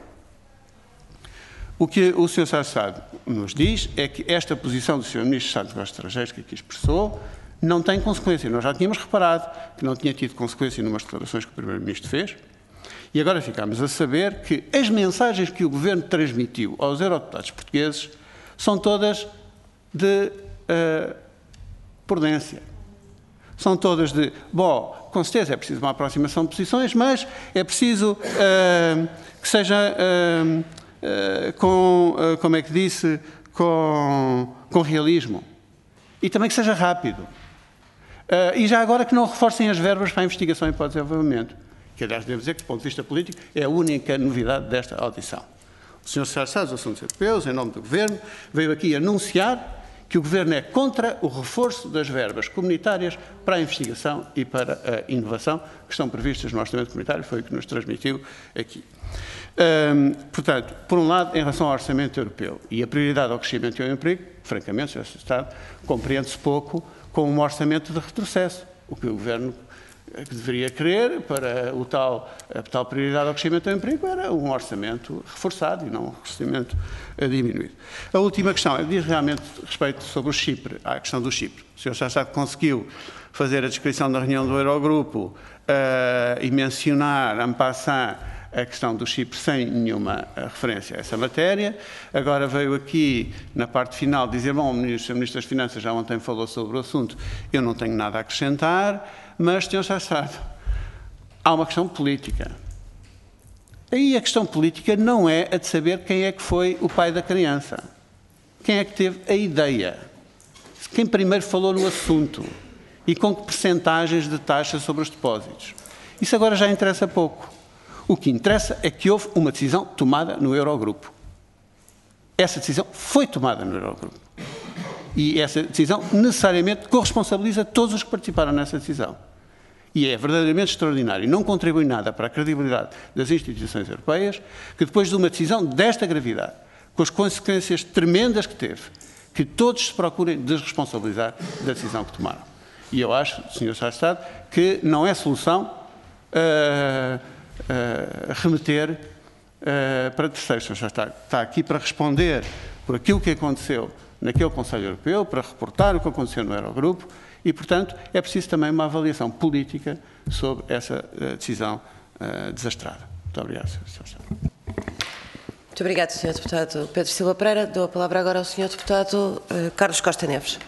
O que o Sr. Secretário de Estado nos diz é que esta posição do Sr. Ministro de Estado dos Negócios Estrangeiros, que aqui expressou, não tem consequência. Nós já tínhamos reparado que não tinha tido consequência numas declarações que o Primeiro-Ministro fez. E agora ficamos a saber que as mensagens que o Governo transmitiu aos eurodeputados portugueses são todas de prudência. São todas de, bom, com certeza é preciso uma aproximação de posições, mas é preciso que seja como é que disse, com realismo. E também que seja rápido. E já agora que não reforcem as verbas para a investigação e para o desenvolvimento. Que, aliás, devo dizer que, do ponto de vista político, é a única novidade desta audição. O Sr. Secretário de Estado dos Assuntos Europeus, em nome do Governo, veio aqui anunciar que o Governo é contra o reforço das verbas comunitárias para a investigação e para a inovação, que estão previstas no Orçamento Comunitário, foi o que nos transmitiu aqui. Portanto, por um lado, em relação ao Orçamento Europeu e a prioridade ao crescimento e ao emprego, francamente, Sr. Secretário de Estado, compreende-se pouco com um orçamento de retrocesso, o que o Governo que deveria querer para a tal prioridade ao crescimento e ao emprego era um orçamento reforçado e não um orçamento diminuído. A última questão diz realmente respeito sobre o Chipre, à questão do Chipre. O Sr. Secretário de Estado conseguiu fazer a descrição da reunião do Eurogrupo e mencionar, en passant, a questão do Chipre sem nenhuma referência a essa matéria. Agora veio aqui, na parte final, dizer, bom, o Ministro das Finanças já ontem falou sobre o assunto, eu não tenho nada a acrescentar, mas, Sr. Secretário de Estado, há uma questão política. Aí a questão política não é a de saber quem é que foi o pai da criança. Quem é que teve a ideia? Quem primeiro falou no assunto? E com que percentagens de taxa sobre os depósitos? Isso agora já interessa pouco. O que interessa é que houve uma decisão tomada no Eurogrupo. Essa decisão foi tomada no Eurogrupo. E essa decisão necessariamente corresponsabiliza todos os que participaram nessa decisão. E é verdadeiramente extraordinário. Não contribui nada para a credibilidade das instituições europeias que depois de uma decisão desta gravidade, com as consequências tremendas que teve, que todos se procurem desresponsabilizar da decisão que tomaram. E eu acho, Sr. Secretário de Estado, que não é solução remeter para terceiros. O Sr. Secretário está aqui para responder por aquilo que aconteceu naquele Conselho Europeu, para reportar o que aconteceu no Eurogrupo e, portanto, é preciso também uma avaliação política sobre essa decisão desastrada. Muito obrigado, Sr. Secretário. Muito obrigado, Sr. Deputado Pedro Silva Pereira. Dou a palavra agora ao Sr. Deputado Carlos Costa Neves.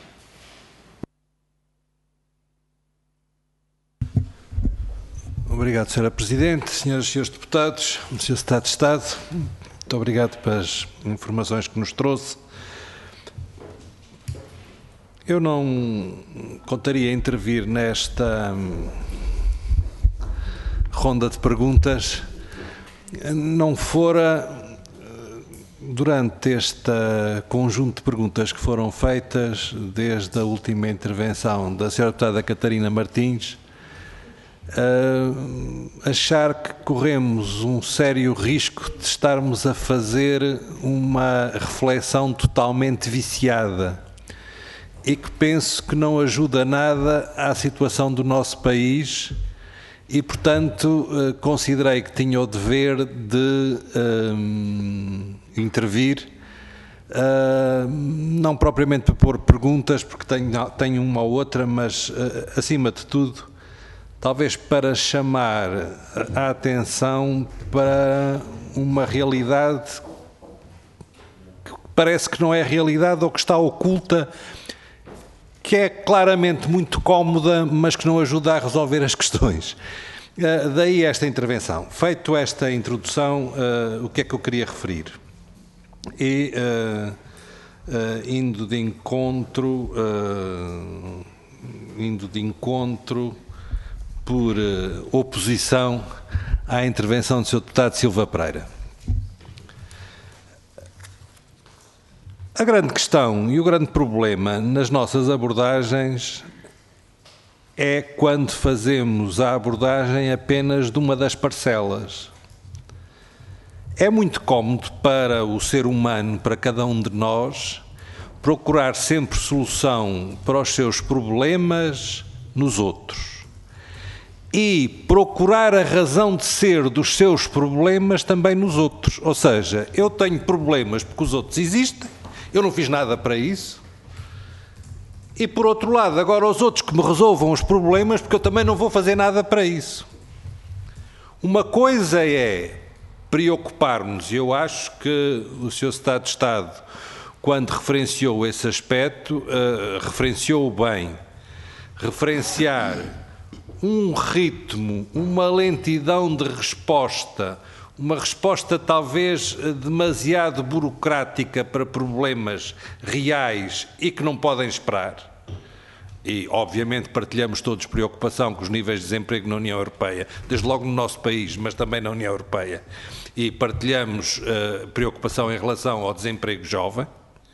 Obrigado, Sra. Presidente, Senhoras e Senhores Deputados, Sr. Secretário de Estado, muito obrigado pelas informações que nos trouxe. eu não contaria intervir nesta ronda de perguntas, não fora durante este conjunto de perguntas que foram feitas desde a última intervenção da Sra. Deputada Catarina Martins, achar que corremos um sério risco de estarmos a fazer uma reflexão totalmente viciada e que penso que não ajuda nada à situação do nosso país e, portanto, considerei que tinha o dever de intervir, não propriamente para pôr perguntas, porque tenho uma ou outra, mas, acima de tudo, talvez para chamar a atenção para uma realidade que parece que não é realidade ou que está oculta, que é claramente muito cómoda, mas que não ajuda a resolver as questões. Daí esta intervenção. Feito esta introdução, o que é que eu queria referir? E, indo de encontro por oposição à intervenção do Sr. Deputado Silva Pereira. A grande questão e o grande problema nas nossas abordagens é quando fazemos a abordagem apenas de uma das parcelas. É muito cómodo para o ser humano, para cada um de nós, procurar sempre solução para os seus problemas nos outros. E procurar a razão de ser dos seus problemas também nos outros. Ou seja, eu tenho problemas porque os outros existem, eu não fiz nada para isso. E, por outro lado, agora os outros que me resolvam os problemas porque eu também não vou fazer nada para isso. Uma coisa é preocupar-nos, e eu acho que o Sr. Secretário de Estado, quando referenciou esse aspecto, referenciou bem. Referenciar um ritmo, uma lentidão de resposta, uma resposta talvez demasiado burocrática para problemas reais e que não podem esperar. E, obviamente, partilhamos todos preocupação com os níveis de desemprego na União Europeia, desde logo no nosso país, mas também na União Europeia. E partilhamos preocupação em relação ao desemprego jovem.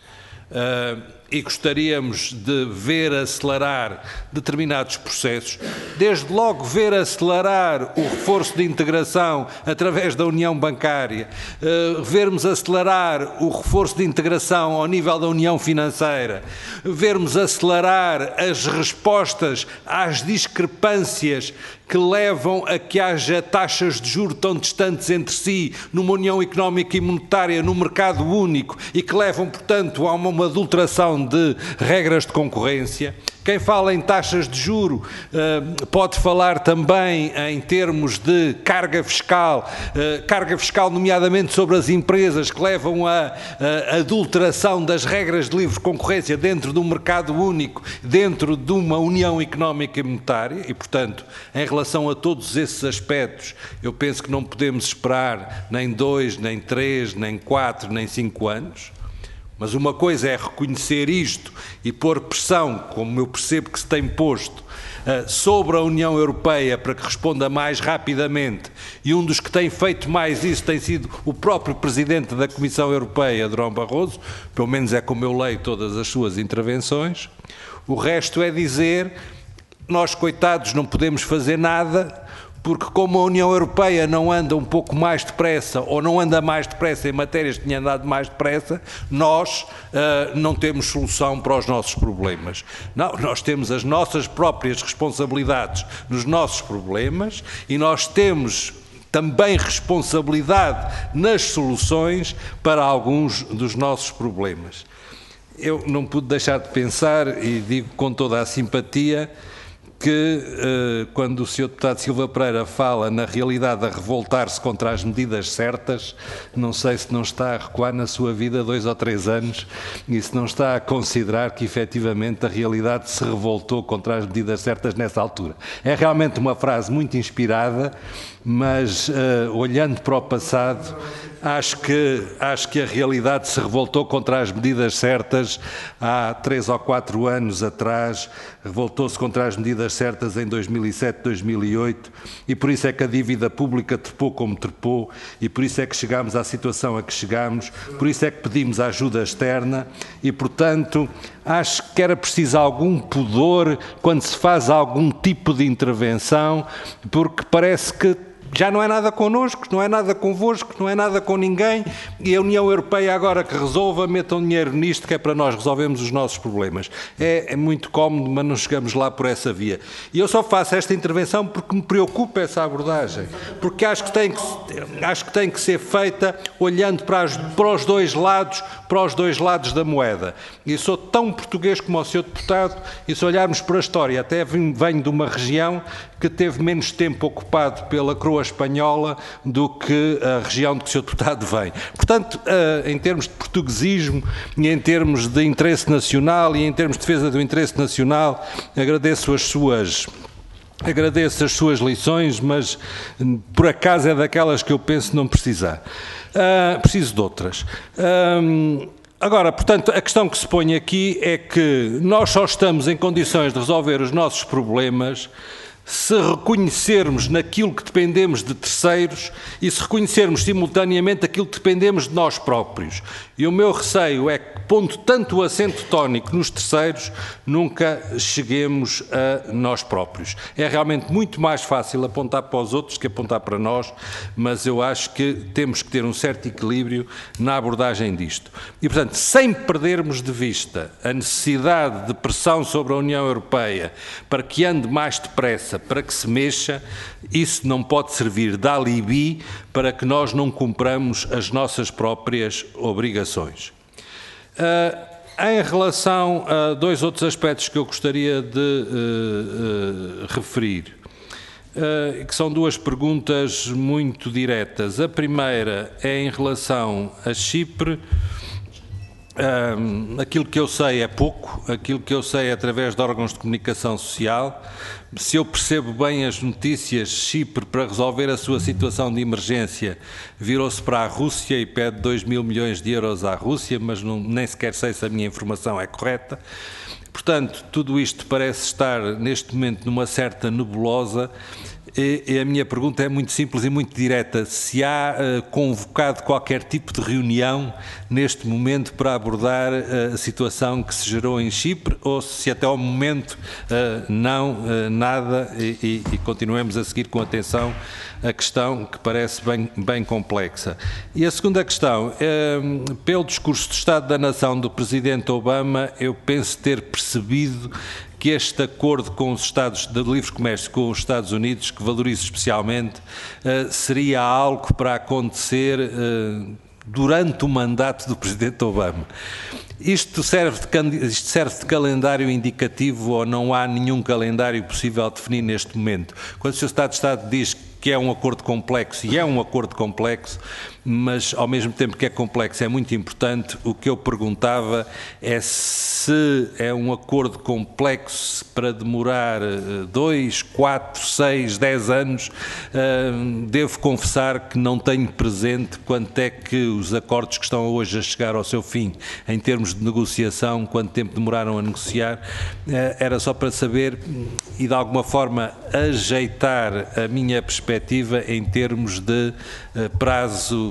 E gostaríamos de ver acelerar determinados processos, desde logo ver acelerar o reforço de integração através da União Bancária, vermos acelerar o reforço de integração ao nível da União Financeira, vermos acelerar as respostas às discrepâncias que levam a que haja taxas de juros tão distantes entre si numa União Económica e Monetária, num mercado único e que levam, portanto, a uma adulteração de regras de concorrência. Quem fala em taxas de juro pode falar também em termos de carga fiscal nomeadamente sobre as empresas que levam à adulteração das regras de livre concorrência dentro de um mercado único, dentro de uma União Económica e Monetária e, portanto, em relação a todos esses aspectos, eu penso que não podemos esperar nem 2, nem 3, nem 4, nem 5 anos. Mas uma coisa é reconhecer isto e pôr pressão, como eu percebo que se tem posto, sobre a União Europeia para que responda mais rapidamente. E um dos que tem feito mais isso tem sido o próprio Presidente da Comissão Europeia, Durão Barroso, pelo menos é como eu leio todas as suas intervenções. O resto é dizer, nós coitados não podemos fazer nada, porque como a União Europeia não anda um pouco mais depressa, ou não anda mais depressa em matérias que tinham andado mais depressa, nós não temos solução para os nossos problemas. Não, nós temos as nossas próprias responsabilidades nos nossos problemas e nós temos também responsabilidade nas soluções para alguns dos nossos problemas. Eu não pude deixar de pensar, e digo com toda a simpatia, que quando o Sr. Deputado Silva Pereira fala na realidade a revoltar-se contra as medidas certas, não sei se não está a recuar na sua vida 2 ou 3 anos e se não está a considerar que efetivamente a realidade se revoltou contra as medidas certas nessa altura. É realmente uma frase muito inspirada, mas olhando para o passado Acho que a realidade se revoltou contra as medidas certas há 3 ou 4 anos atrás, revoltou-se contra as medidas certas em 2007, 2008, e por isso é que a dívida pública trepou como trepou, e por isso é que chegámos à situação a que chegámos, por isso é que pedimos ajuda externa, e portanto acho que era preciso algum pudor quando se faz algum tipo de intervenção, porque parece que já não é nada connosco, não é nada convosco, não é nada com ninguém, e a União Europeia agora que resolva, metam dinheiro nisto que é para nós resolvermos os nossos problemas. É muito cómodo, mas não chegamos lá por essa via. E eu só faço esta intervenção porque me preocupa essa abordagem, porque acho que tem que ser feita olhando para os dois lados da moeda. E sou tão português como o Sr. Deputado, e se olharmos para a história, até venho de uma região que teve menos tempo ocupado pela coroa espanhola do que a região de que o Sr. Deputado vem. Portanto, em termos de portuguesismo e em termos de interesse nacional e em termos de defesa do interesse nacional, agradeço as suas lições, mas por acaso é daquelas que eu penso não precisar. Preciso de outras. Agora, portanto, a questão que se põe aqui é que nós só estamos em condições de resolver os nossos problemas se reconhecermos naquilo que dependemos de terceiros e se reconhecermos simultaneamente aquilo que dependemos de nós próprios. E o meu receio é que, pondo tanto o acento tónico nos terceiros, nunca cheguemos a nós próprios. É realmente muito mais fácil apontar para os outros que apontar para nós, mas eu acho que temos que ter um certo equilíbrio na abordagem disto. E, portanto, sem perdermos de vista a necessidade de pressão sobre a União Europeia para que ande mais depressa, para que se mexa, isso não pode servir de alibi para que nós não cumpramos as nossas próprias obrigações. Em relação a 2 outros aspectos que eu gostaria de referir, que são 2 perguntas muito diretas. A primeira é em relação a Chipre. Aquilo que eu sei é pouco, aquilo que eu sei é através de órgãos de comunicação social. Se eu percebo bem as notícias, Chipre, para resolver a sua situação de emergência, virou-se para a Rússia e pede 2.000 milhões de euros à Rússia, mas nem sequer sei se a minha informação é correta. Portanto, tudo isto parece estar neste momento numa certa nebulosa. E a minha pergunta é muito simples e muito direta. Se há convocado qualquer tipo de reunião neste momento para abordar a situação que se gerou em Chipre, ou se até ao momento nada, e continuemos a seguir com atenção a questão que parece bem complexa. E a segunda questão, pelo discurso de Estado da Nação do Presidente Obama, eu penso ter percebido que este acordo com os Estados de livre comércio com os Estados Unidos, que valorizo especialmente, seria algo para acontecer durante o mandato do Presidente Obama. Isto serve de calendário indicativo ou não há nenhum calendário possível definir neste momento? Quando o Sr. Secretário de Estado diz que é um acordo complexo, e é um acordo complexo, mas ao mesmo tempo que é complexo é muito importante, o que eu perguntava é se é um acordo complexo para demorar 2, 4, 6, 10 anos. Devo confessar que não tenho presente quanto é que os acordos que estão hoje a chegar ao seu fim, em termos de negociação, quanto tempo demoraram a negociar. Era só para saber e de alguma forma ajeitar a minha perspectiva em termos de prazo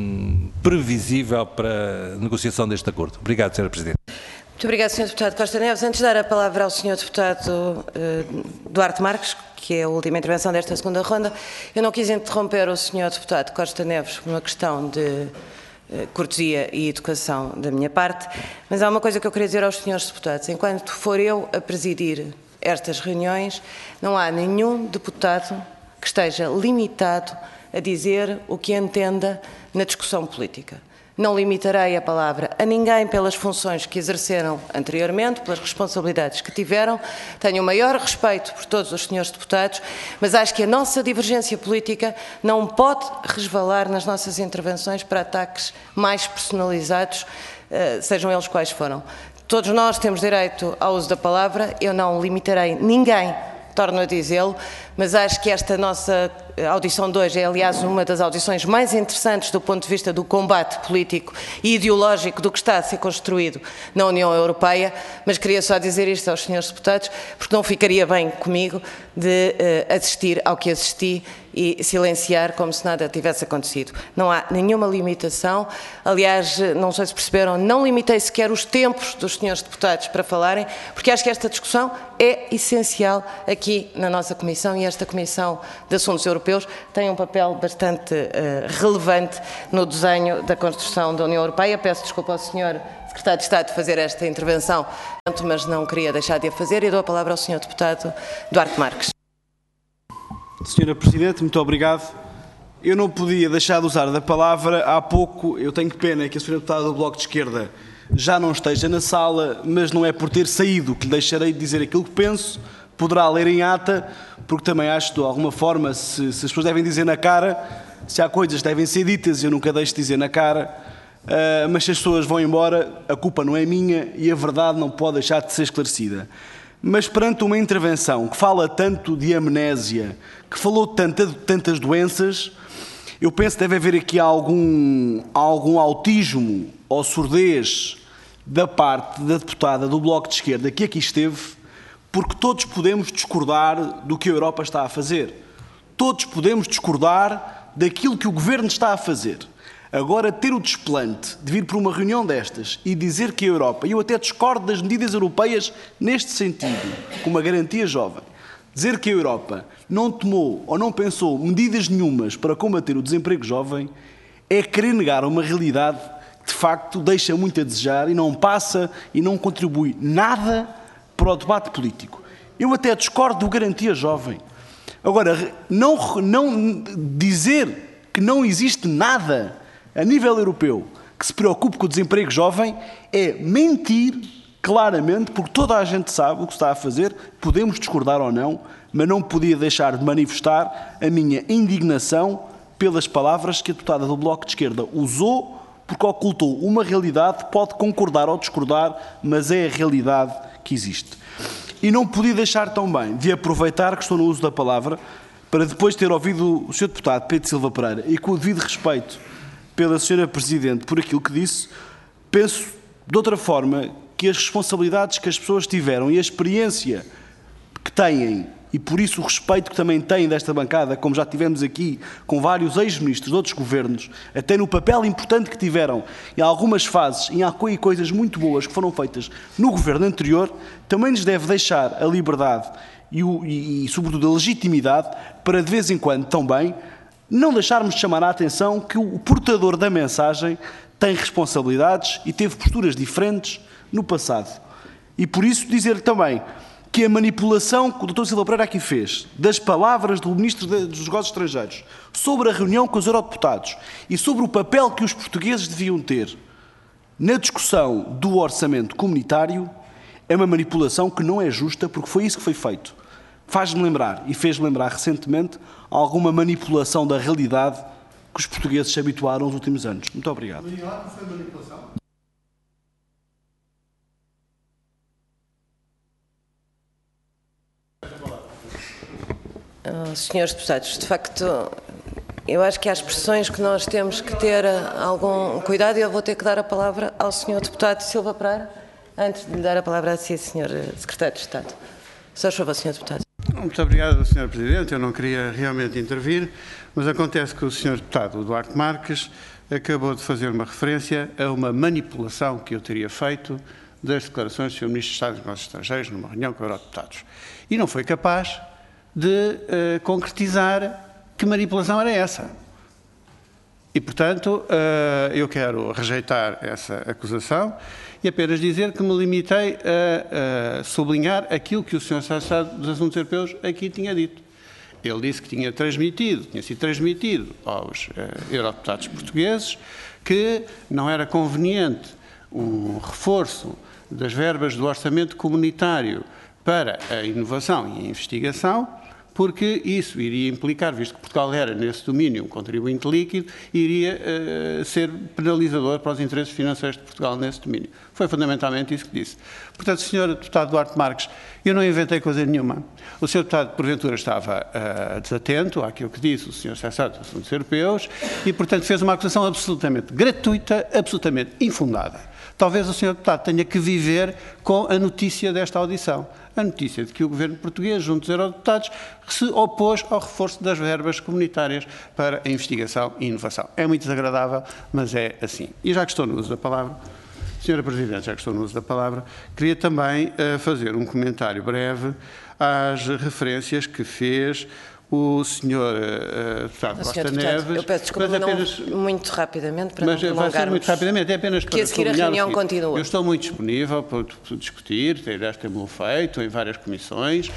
previsível para a negociação deste acordo. Obrigado, Sra. Presidente. Muito obrigado, Sr. Deputado Costa Neves. Antes de dar a palavra ao Sr. Deputado Duarte Marques, que é a última intervenção desta segunda ronda, eu não quis interromper o Sr. Deputado Costa Neves por uma questão de cortesia e educação da minha parte, mas há uma coisa que eu queria dizer aos senhores deputados. Enquanto for eu a presidir estas reuniões, não há nenhum deputado que esteja limitado a dizer o que entenda na discussão política. Não limitarei a palavra a ninguém pelas funções que exerceram anteriormente, pelas responsabilidades que tiveram. Tenho o maior respeito por todos os senhores deputados, mas acho que a nossa divergência política não pode resvalar nas nossas intervenções para ataques mais personalizados, sejam eles quais foram. Todos nós temos direito ao uso da palavra, eu não limitarei ninguém torno a dizê-lo, mas acho que esta nossa audição de hoje é, aliás, uma das audições mais interessantes do ponto de vista do combate político e ideológico do que está a ser construído na União Europeia, mas queria só dizer isto aos senhores deputados, porque não ficaria bem comigo de assistir ao que assisti e silenciar como se nada tivesse acontecido. Não há nenhuma limitação, aliás, não sei se perceberam, não limitei sequer os tempos dos senhores deputados para falarem, porque acho que esta discussão é essencial aqui na nossa Comissão e esta Comissão de Assuntos Europeus tem um papel bastante relevante no desenho da construção da União Europeia. Peço desculpa ao senhor Secretário de Estado de fazer esta intervenção, mas não queria deixar de a fazer e dou a palavra ao senhor deputado Duarte Marques. Senhora Presidente, muito obrigado. Eu não podia deixar de usar da palavra. Há pouco, eu tenho pena que a senhora deputada do Bloco de Esquerda já não esteja na sala, mas não é por ter saído que lhe deixarei de dizer aquilo que penso. Poderá ler em ata, porque também acho, de alguma forma, se as pessoas devem dizer na cara, se há coisas que devem ser ditas, eu nunca deixo de dizer na cara, mas se as pessoas vão embora, a culpa não é minha e a verdade não pode deixar de ser esclarecida. Mas perante uma intervenção que fala tanto de amnésia, que falou de tantas doenças, eu penso que deve haver aqui algum autismo ou surdez da parte da deputada do Bloco de Esquerda que aqui esteve, porque todos podemos discordar do que a Europa está a fazer. Todos podemos discordar daquilo que o Governo está a fazer. Agora, ter o desplante de vir para uma reunião destas e dizer que a Europa, e eu até discordo das medidas europeias neste sentido, com uma garantia jovem, dizer que a Europa não tomou ou não pensou medidas nenhumas para combater o desemprego jovem é querer negar uma realidade que, de facto, deixa muito a desejar e não passa e não contribui nada para o debate político. Eu até discordo do garantia jovem. Agora, não dizer que não existe nada a nível europeu que se preocupe com o desemprego jovem é mentir claramente, porque toda a gente sabe o que está a fazer, podemos discordar ou não, mas não podia deixar de manifestar a minha indignação pelas palavras que a deputada do Bloco de Esquerda usou, porque ocultou uma realidade, pode concordar ou discordar, mas é a realidade que existe. E não podia deixar também de aproveitar que estou no uso da palavra, para depois ter ouvido o Sr. Deputado Pedro Silva Pereira, e com o devido respeito pela Sra. Presidente por aquilo que disse, penso de outra forma que as responsabilidades que as pessoas tiveram e a experiência que têm, e por isso o respeito que também têm desta bancada, como já tivemos aqui com vários ex-ministros de outros governos, até no papel importante que tiveram em algumas fases, e há coisas muito boas que foram feitas no governo anterior, também nos deve deixar a liberdade e sobretudo a legitimidade para de vez em quando também não deixarmos de chamar a atenção que o portador da mensagem tem responsabilidades e teve posturas diferentes no passado. E por isso dizer também que a manipulação que o Dr. Silva Pereira aqui fez das palavras do Ministro dos Negócios Estrangeiros sobre a reunião com os eurodeputados e sobre o papel que os portugueses deviam ter na discussão do orçamento comunitário é uma manipulação que não é justa, porque foi isso que foi feito. Faz-me lembrar, e fez-me lembrar recentemente, alguma manipulação da realidade que os portugueses se habituaram nos últimos anos. Muito obrigado. Senhores deputados, de facto, eu acho que há expressões que nós temos que ter algum cuidado e eu vou ter que dar a palavra ao senhor deputado Silva Pereira, antes de lhe dar a palavra a si, senhor Secretário de Estado. Só favor, senhor deputado. Muito obrigado, Sr. Presidente. Eu não queria realmente intervir, mas acontece que o Sr. Deputado Duarte Marques acabou de fazer uma referência a uma manipulação que eu teria feito das declarações do Sr. Ministro de Estado dos Negócios Estrangeiros numa reunião com eurodeputados. E não foi capaz de concretizar que manipulação era essa. E, portanto, eu quero rejeitar essa acusação e apenas dizer que me limitei a sublinhar aquilo que o Sr. Secretário de Estado dos Assuntos Europeus aqui tinha dito. Ele disse que tinha sido transmitido aos eurodeputados portugueses que não era conveniente o reforço das verbas do orçamento comunitário para a inovação e a investigação, porque isso iria implicar, visto que Portugal era nesse domínio um contribuinte líquido, iria ser penalizador para os interesses financeiros de Portugal nesse domínio. Foi fundamentalmente isso que disse. Portanto, Sr. Deputado Duarte Marques, eu não inventei coisa nenhuma. O Sr. Deputado, porventura, estava desatento àquilo que disse o Sr. Secretário dos Assuntos Europeus e, portanto, fez uma acusação absolutamente gratuita, absolutamente infundada. Talvez o Sr. Deputado tenha que viver com a notícia desta audição. A notícia de que o Governo português, junto dos eurodeputados, se opôs ao reforço das verbas comunitárias para a investigação e inovação. É muito desagradável, mas é assim. E já que estou no uso da palavra, Sra. Presidente, já que estou no uso da palavra, queria também fazer um comentário breve às referências que fez o Sr. Deputado Costa Neves. Eu peço desculpa, apenas, muito rapidamente, para não prolongarmos. Vai ser muito rapidamente, é apenas para que a seguir a reunião continua. Eu estou muito disponível para discutir, temos feito em várias comissões,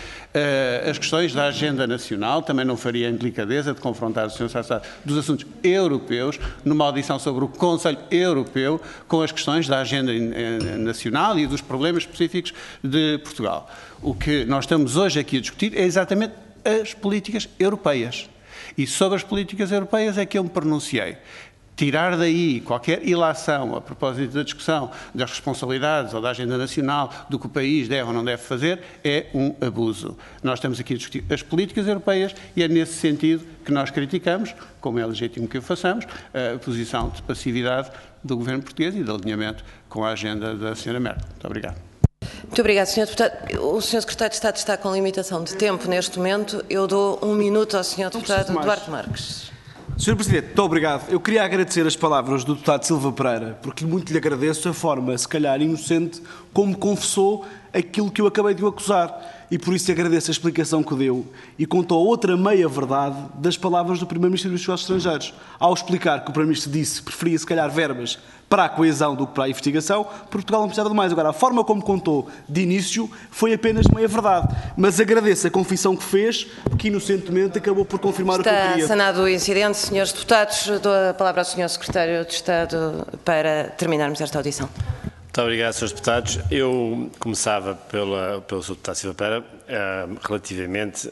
as questões da agenda nacional, também não faria a delicadeza de confrontar o Sr. Secretário dos Assuntos Europeus numa audição sobre o Conselho Europeu com as questões da agenda nacional e dos problemas específicos de Portugal. O que nós estamos hoje aqui a discutir é exatamente as políticas europeias. E sobre as políticas europeias é que eu me pronunciei. Tirar daí qualquer ilação a propósito da discussão das responsabilidades ou da agenda nacional, do que o país deve ou não deve fazer, é um abuso. Nós estamos aqui a discutir as políticas europeias e é nesse sentido que nós criticamos, como é legítimo que o façamos, a posição de passividade do Governo português e de alinhamento com a agenda da Sra. Merkel. Muito obrigado. Muito obrigado, Sr. Deputado. O Sr. Secretário de Estado está com limitação de tempo neste momento. Eu dou 1 minuto ao Sr. Deputado Duarte Marques. Sr. Presidente, muito obrigado. Eu queria agradecer as palavras do deputado Silva Pereira, porque muito lhe agradeço a forma, se calhar inocente, como confessou aquilo que eu acabei de o acusar. E por isso agradeço a explicação que deu e contou outra meia-verdade das palavras do Primeiro-Ministro dos Negócios Estrangeiros, ao explicar que o Primeiro-Ministro disse que preferia, se calhar, verbas para a coesão do que para a investigação, porque Portugal não precisava de mais. Agora, a forma como contou de início foi apenas meia-verdade. Mas agradeço a confissão que fez, que inocentemente acabou por confirmar o que eu queria. Está sanado o incidente. Senhores deputados, dou a palavra ao Sr. Secretário de Estado para terminarmos esta audição. Muito obrigado, Srs. Deputados. Eu começava pelo Sr. Deputado Silva Pereira, relativamente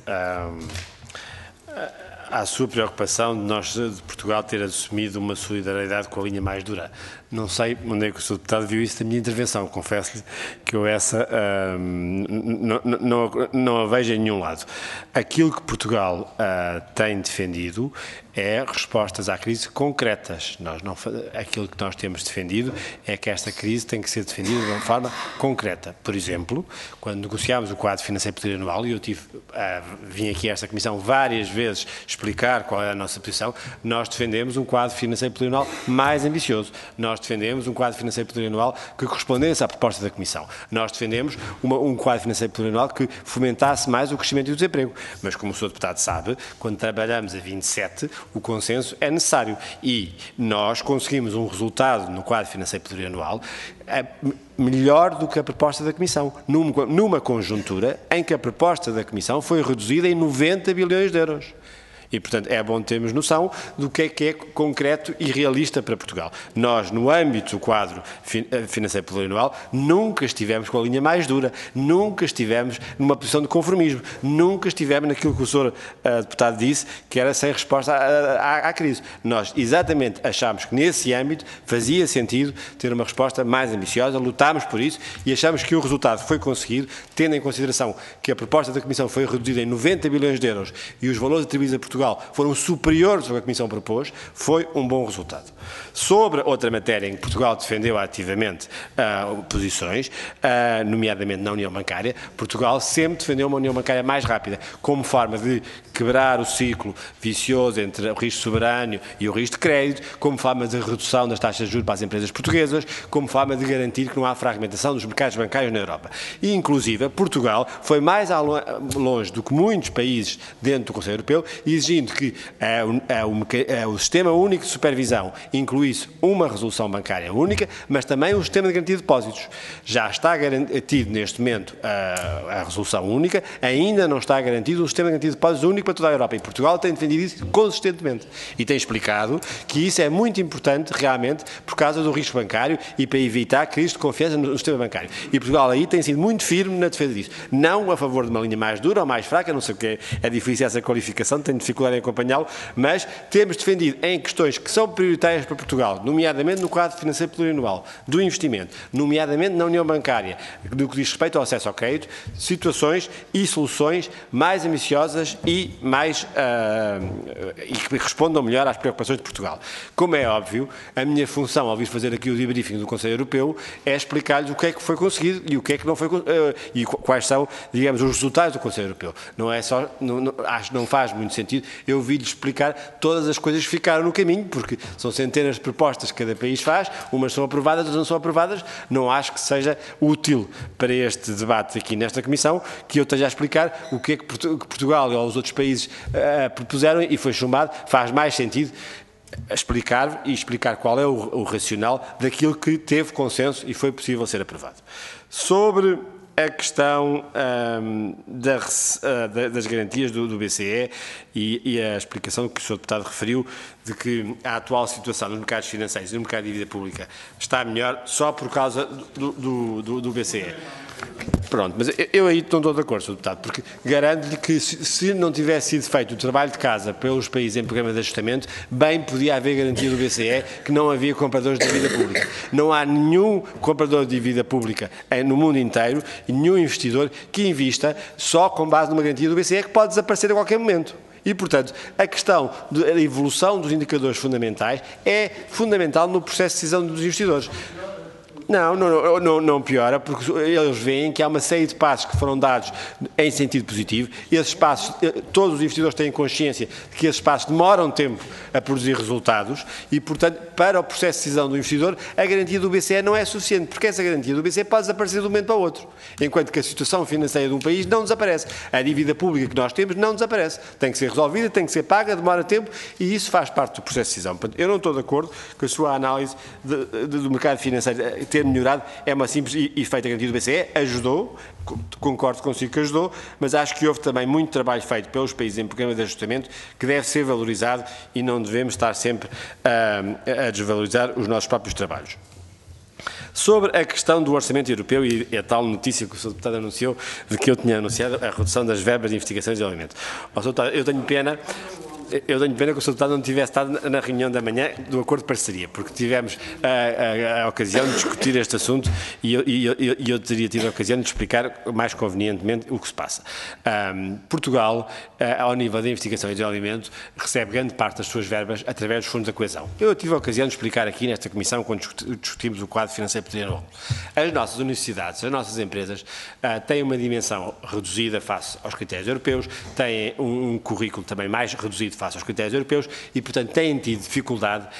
à sua preocupação de nós, de Portugal, ter assumido uma solidariedade com a linha mais dura. Não sei onde é que o Sr. Deputado viu isso da minha intervenção. Confesso-lhe que eu essa não a vejo em nenhum lado. Aquilo que Portugal tem defendido é respostas à crise concretas. Aquilo que nós temos defendido é que esta crise tem que ser defendida de uma forma concreta. Por exemplo, quando negociámos o quadro financeiro plurianual, e eu vim aqui a esta Comissão várias vezes explicar qual é a nossa posição, nós defendemos um quadro financeiro plurianual mais ambicioso. Nós defendemos um quadro financeiro plurianual que correspondesse à proposta da Comissão. Nós defendemos um quadro financeiro plurianual que fomentasse mais o crescimento e o desemprego. Mas, como o Sr. Deputado sabe, quando trabalhamos a 27, o consenso é necessário. E nós conseguimos um resultado no quadro financeiro plurianual melhor do que a proposta da Comissão, numa conjuntura em que a proposta da Comissão foi reduzida em 90 bilhões de euros. E, portanto, é bom termos noção do que é concreto e realista para Portugal. Nós, no âmbito do quadro financeiro plurianual, nunca estivemos com a linha mais dura, nunca estivemos numa posição de conformismo, nunca estivemos naquilo que o Sr. Deputado disse, que era sem resposta à crise. Nós, exatamente, achámos que nesse âmbito fazia sentido ter uma resposta mais ambiciosa, lutámos por isso e achamos que o resultado foi conseguido, tendo em consideração que a proposta da Comissão foi reduzida em 90 bilhões de euros e os valores atribuídos a Portugal foram superiores ao que a Comissão propôs, foi um bom resultado. Sobre outra matéria em que Portugal defendeu ativamente posições, nomeadamente na União Bancária, Portugal sempre defendeu uma União Bancária mais rápida, como forma de quebrar o ciclo vicioso entre o risco soberano e o risco de crédito, como forma de redução das taxas de juros para as empresas portuguesas, como forma de garantir que não há fragmentação dos mercados bancários na Europa. E, inclusive, Portugal foi mais longe do que muitos países dentro do Conselho Europeu e exigiu exigindo que o Sistema Único de Supervisão incluísse uma resolução bancária única, mas também um sistema de garantia de depósitos. Já está garantido neste momento a resolução única, ainda não está garantido um sistema de garantia de depósitos único para toda a Europa. E Portugal tem defendido isso consistentemente e tem explicado que isso é muito importante realmente por causa do risco bancário e para evitar crise de confiança no sistema bancário. E Portugal aí tem sido muito firme na defesa disso. Não a favor de uma linha mais dura ou mais fraca, não sei o que é difícil essa qualificação, tenho dificuldade em acompanhá-lo, mas temos defendido em questões que são prioritárias para Portugal, nomeadamente no quadro financeiro plurianual, do investimento, nomeadamente na União Bancária, no que diz respeito ao acesso ao crédito, situações e soluções mais ambiciosas e que respondam melhor às preocupações de Portugal. Como é óbvio, a minha função ao vir fazer aqui o debriefing do Conselho Europeu é explicar-lhes o que é que foi conseguido e o que é que não foi e quais são, digamos, os resultados do Conselho Europeu. Não é só, acho que não faz muito sentido eu vir-lhes explicar todas as coisas que ficaram no caminho, porque são centenas de propostas que cada país faz, umas são aprovadas, outras não são aprovadas, não acho que seja útil para este debate aqui nesta Comissão que eu esteja a explicar o que é que Portugal ou os outros países propuseram e foi chumbado. Faz mais sentido explicar qual é o racional daquilo que teve consenso e foi possível ser aprovado. Sobre a questão das garantias do BCE e a explicação que o Sr. Deputado referiu de que a atual situação nos mercados financeiros e no mercado de dívida pública está melhor só por causa do BCE. Pronto, mas eu aí não estou de acordo, Sr. Deputado, porque garanto-lhe que se não tivesse sido feito o trabalho de casa pelos países em programa de ajustamento, bem podia haver garantia do BCE que não havia compradores de dívida pública. Não há nenhum comprador de dívida pública no mundo inteiro e nenhum investidor que invista só com base numa garantia do BCE que pode desaparecer a qualquer momento. E, portanto, a questão da evolução dos fundamentais é fundamental no processo de decisão dos investidores. Não piora, porque eles veem que há uma série de passos que foram dados em sentido positivo. Esses passos, todos os investidores têm consciência de que esses passos demoram tempo a produzir resultados e, portanto, para o processo de decisão do investidor, a garantia do BCE não é suficiente, porque essa garantia do BCE pode desaparecer de um momento para o outro, enquanto que a situação financeira de um país não desaparece. A dívida pública que nós temos não desaparece. Tem que ser resolvida, tem que ser paga, demora tempo e isso faz parte do processo de decisão. Portanto, eu não estou de acordo com a sua análise do mercado financeiro ter melhorado, é uma simples e feita garantia do BCE, ajudou, concordo consigo que ajudou, mas acho que houve também muito trabalho feito pelos países em programa de ajustamento que deve ser valorizado e não devemos estar sempre a desvalorizar os nossos próprios trabalhos. Sobre a questão do orçamento europeu e a tal notícia que o Sr. Deputado anunciou, de que eu tinha anunciado a redução das verbas de investigação e desenvolvimento. Sr. Deputado, eu tenho pena que o Sr. Deputado não tivesse estado na reunião da manhã do acordo de parceria, porque tivemos a ocasião de discutir este assunto e eu teria tido a ocasião de explicar mais convenientemente o que se passa. Portugal, ao nível da investigação e desenvolvimento, recebe grande parte das suas verbas através dos fundos da coesão. Eu tive a ocasião de explicar aqui nesta Comissão, quando discutimos o quadro financeiro plurianual. As nossas universidades, as nossas empresas têm uma dimensão reduzida face aos critérios europeus, têm um currículo também mais reduzido face aos critérios europeus e, portanto, têm tido dificuldade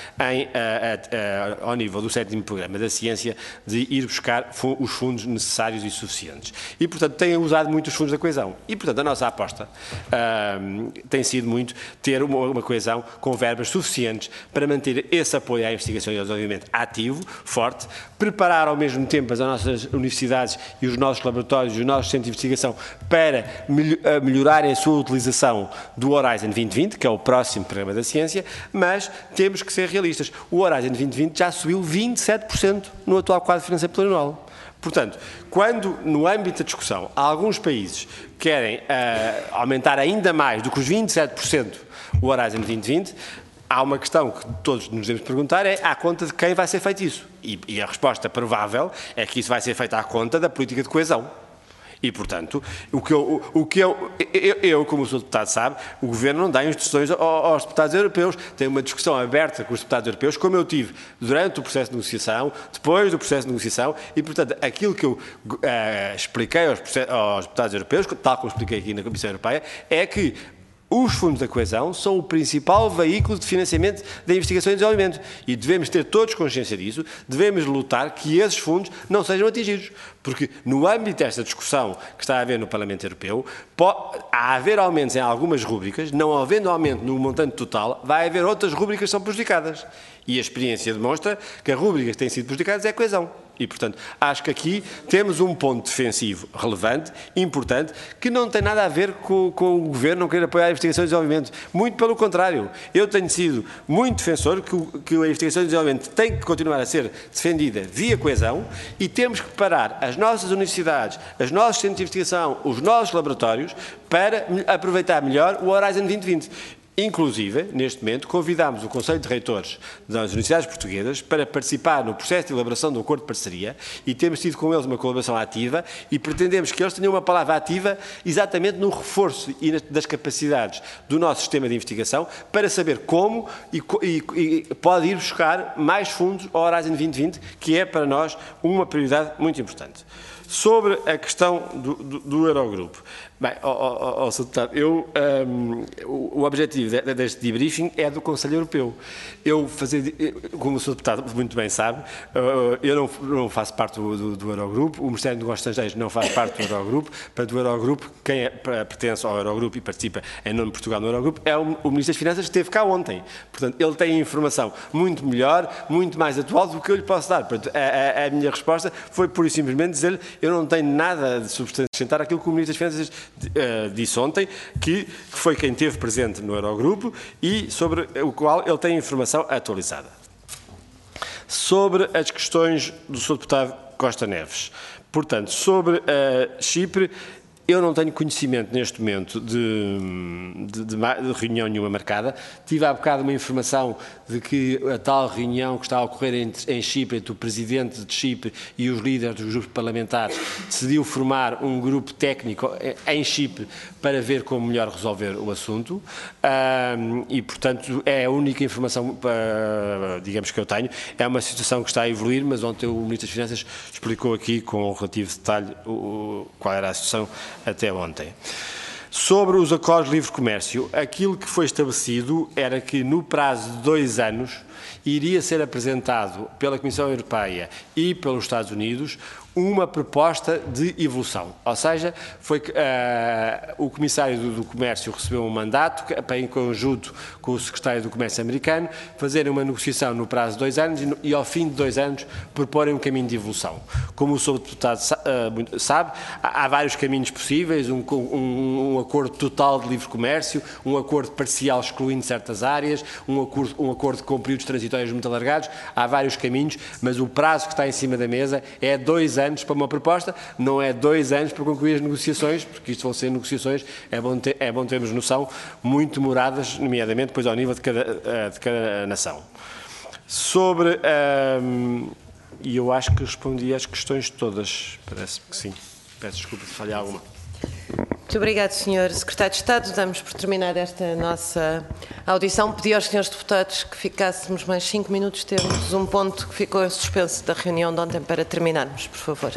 ao nível do 7º Programa da Ciência de ir buscar os fundos necessários e suficientes. E, portanto, têm usado muito os fundos da coesão. E, portanto, a nossa aposta tem sido muito ter uma coesão com verbas suficientes para manter esse apoio à investigação e ao desenvolvimento ativo, forte, preparar ao mesmo tempo as nossas universidades e os nossos laboratórios e os nossos centros de investigação para melhorarem a sua utilização do Horizon 2020, que é o próximo programa da ciência, mas temos que ser realistas. O Horizon 2020 já subiu 27% no atual quadro financeiro plurianual. Portanto, quando no âmbito da discussão alguns países querem aumentar ainda mais do que os 27% o Horizon 2020, há uma questão que todos nos devemos perguntar, é à conta de quem vai ser feito isso? E a resposta provável é que isso vai ser feito à conta da política de coesão. E, portanto, eu, como o Sr. Deputado sabe, o Governo não dá instruções aos deputados europeus, tem uma discussão aberta com os deputados europeus, como eu tive durante o processo de negociação, depois do processo de negociação, e, portanto, aquilo que eu expliquei aos deputados europeus, tal como expliquei aqui na Comissão Europeia, é que Os fundos da coesão são o principal veículo de financiamento da investigação e desenvolvimento e devemos ter todos consciência disso, devemos lutar que esses fundos não sejam atingidos, porque no âmbito desta discussão que está a haver no Parlamento Europeu, há haver aumentos em algumas rúbricas, não havendo aumento no montante total, vai haver outras rúbricas que são prejudicadas. E a experiência demonstra que a rúbrica que tem sido prejudicada é a coesão. E, portanto, acho que aqui temos um ponto defensivo relevante, importante, que não tem nada a ver com o Governo não querer apoiar a investigação e desenvolvimento. Muito pelo contrário. Eu tenho sido muito defensor que a investigação e desenvolvimento tem que continuar a ser defendida via coesão e temos que preparar as nossas universidades, os nossos centros de investigação, os nossos laboratórios para aproveitar melhor o Horizon 2020. Inclusive, neste momento, convidámos o Conselho de Reitores das Universidades Portuguesas para participar no processo de elaboração do acordo de parceria e temos tido com eles uma colaboração ativa e pretendemos que eles tenham uma palavra ativa exatamente no reforço das capacidades do nosso sistema de investigação para saber como e pode ir buscar mais fundos ao Horizon 2020, que é para nós uma prioridade muito importante. Sobre a questão do Eurogrupo. Bem, Sr. Deputado, o objetivo deste debriefing é do Conselho Europeu. Como o Sr. Deputado muito bem sabe, eu não faço parte do Eurogrupo, o Ministério dos Negócios Estrangeiros não faz parte do Eurogrupo, para o Eurogrupo, quem pertence ao Eurogrupo e participa em nome de Portugal no Eurogrupo é o Ministro das Finanças que esteve cá ontem. Portanto, ele tem informação muito melhor, muito mais atual do que eu lhe posso dar. Portanto, a minha resposta foi pura e simplesmente dizer-lhe eu não tenho nada de substanciar aquilo que o Ministro das Finanças disse ontem, que foi quem esteve presente no Eurogrupo e sobre o qual ele tem informação atualizada. Sobre as questões do Sr. Deputado Costa Neves. Portanto, sobre Chipre, eu não tenho conhecimento neste momento de reunião nenhuma marcada. Tive há bocado uma informação de que a tal reunião que está a ocorrer em Chipre, entre o Presidente de Chipre e os líderes dos grupos parlamentares, decidiu formar um grupo técnico em Chipre para ver como melhor resolver o assunto e, portanto, é a única informação, digamos, que eu tenho. É uma situação que está a evoluir, mas ontem o Ministro das Finanças explicou aqui com um relativo detalhe qual era a situação até ontem. Sobre os acordos de livre comércio, aquilo que foi estabelecido era que no prazo de 2 anos iria ser apresentado pela Comissão Europeia e pelos Estados Unidos uma proposta de evolução. Ou seja, foi que o Comissário do Comércio recebeu um mandato para, em conjunto com o Secretário do Comércio americano, fazerem uma negociação no prazo de 2 anos e ao fim de 2 anos proporem um caminho de evolução. Como o Sr. Deputado sabe, há vários caminhos possíveis, um acordo total de livre comércio, um acordo parcial excluindo certas áreas, um acordo com períodos transitórios muito alargados, há vários caminhos, mas o prazo que está em cima da mesa é 2 anos para uma proposta, não é 2 anos para concluir as negociações, porque isto vão ser negociações, é bom termos noção, muito demoradas, nomeadamente depois ao nível de cada nação. Sobre, e eu acho que respondi às questões todas, parece que sim, peço desculpa se falhar alguma. Muito obrigado, Sr. Secretário de Estado. Damos por terminada esta nossa audição. Pedi aos senhores deputados que ficássemos mais 5 minutos. Temos um ponto que ficou em suspenso da reunião de ontem para terminarmos, por favor.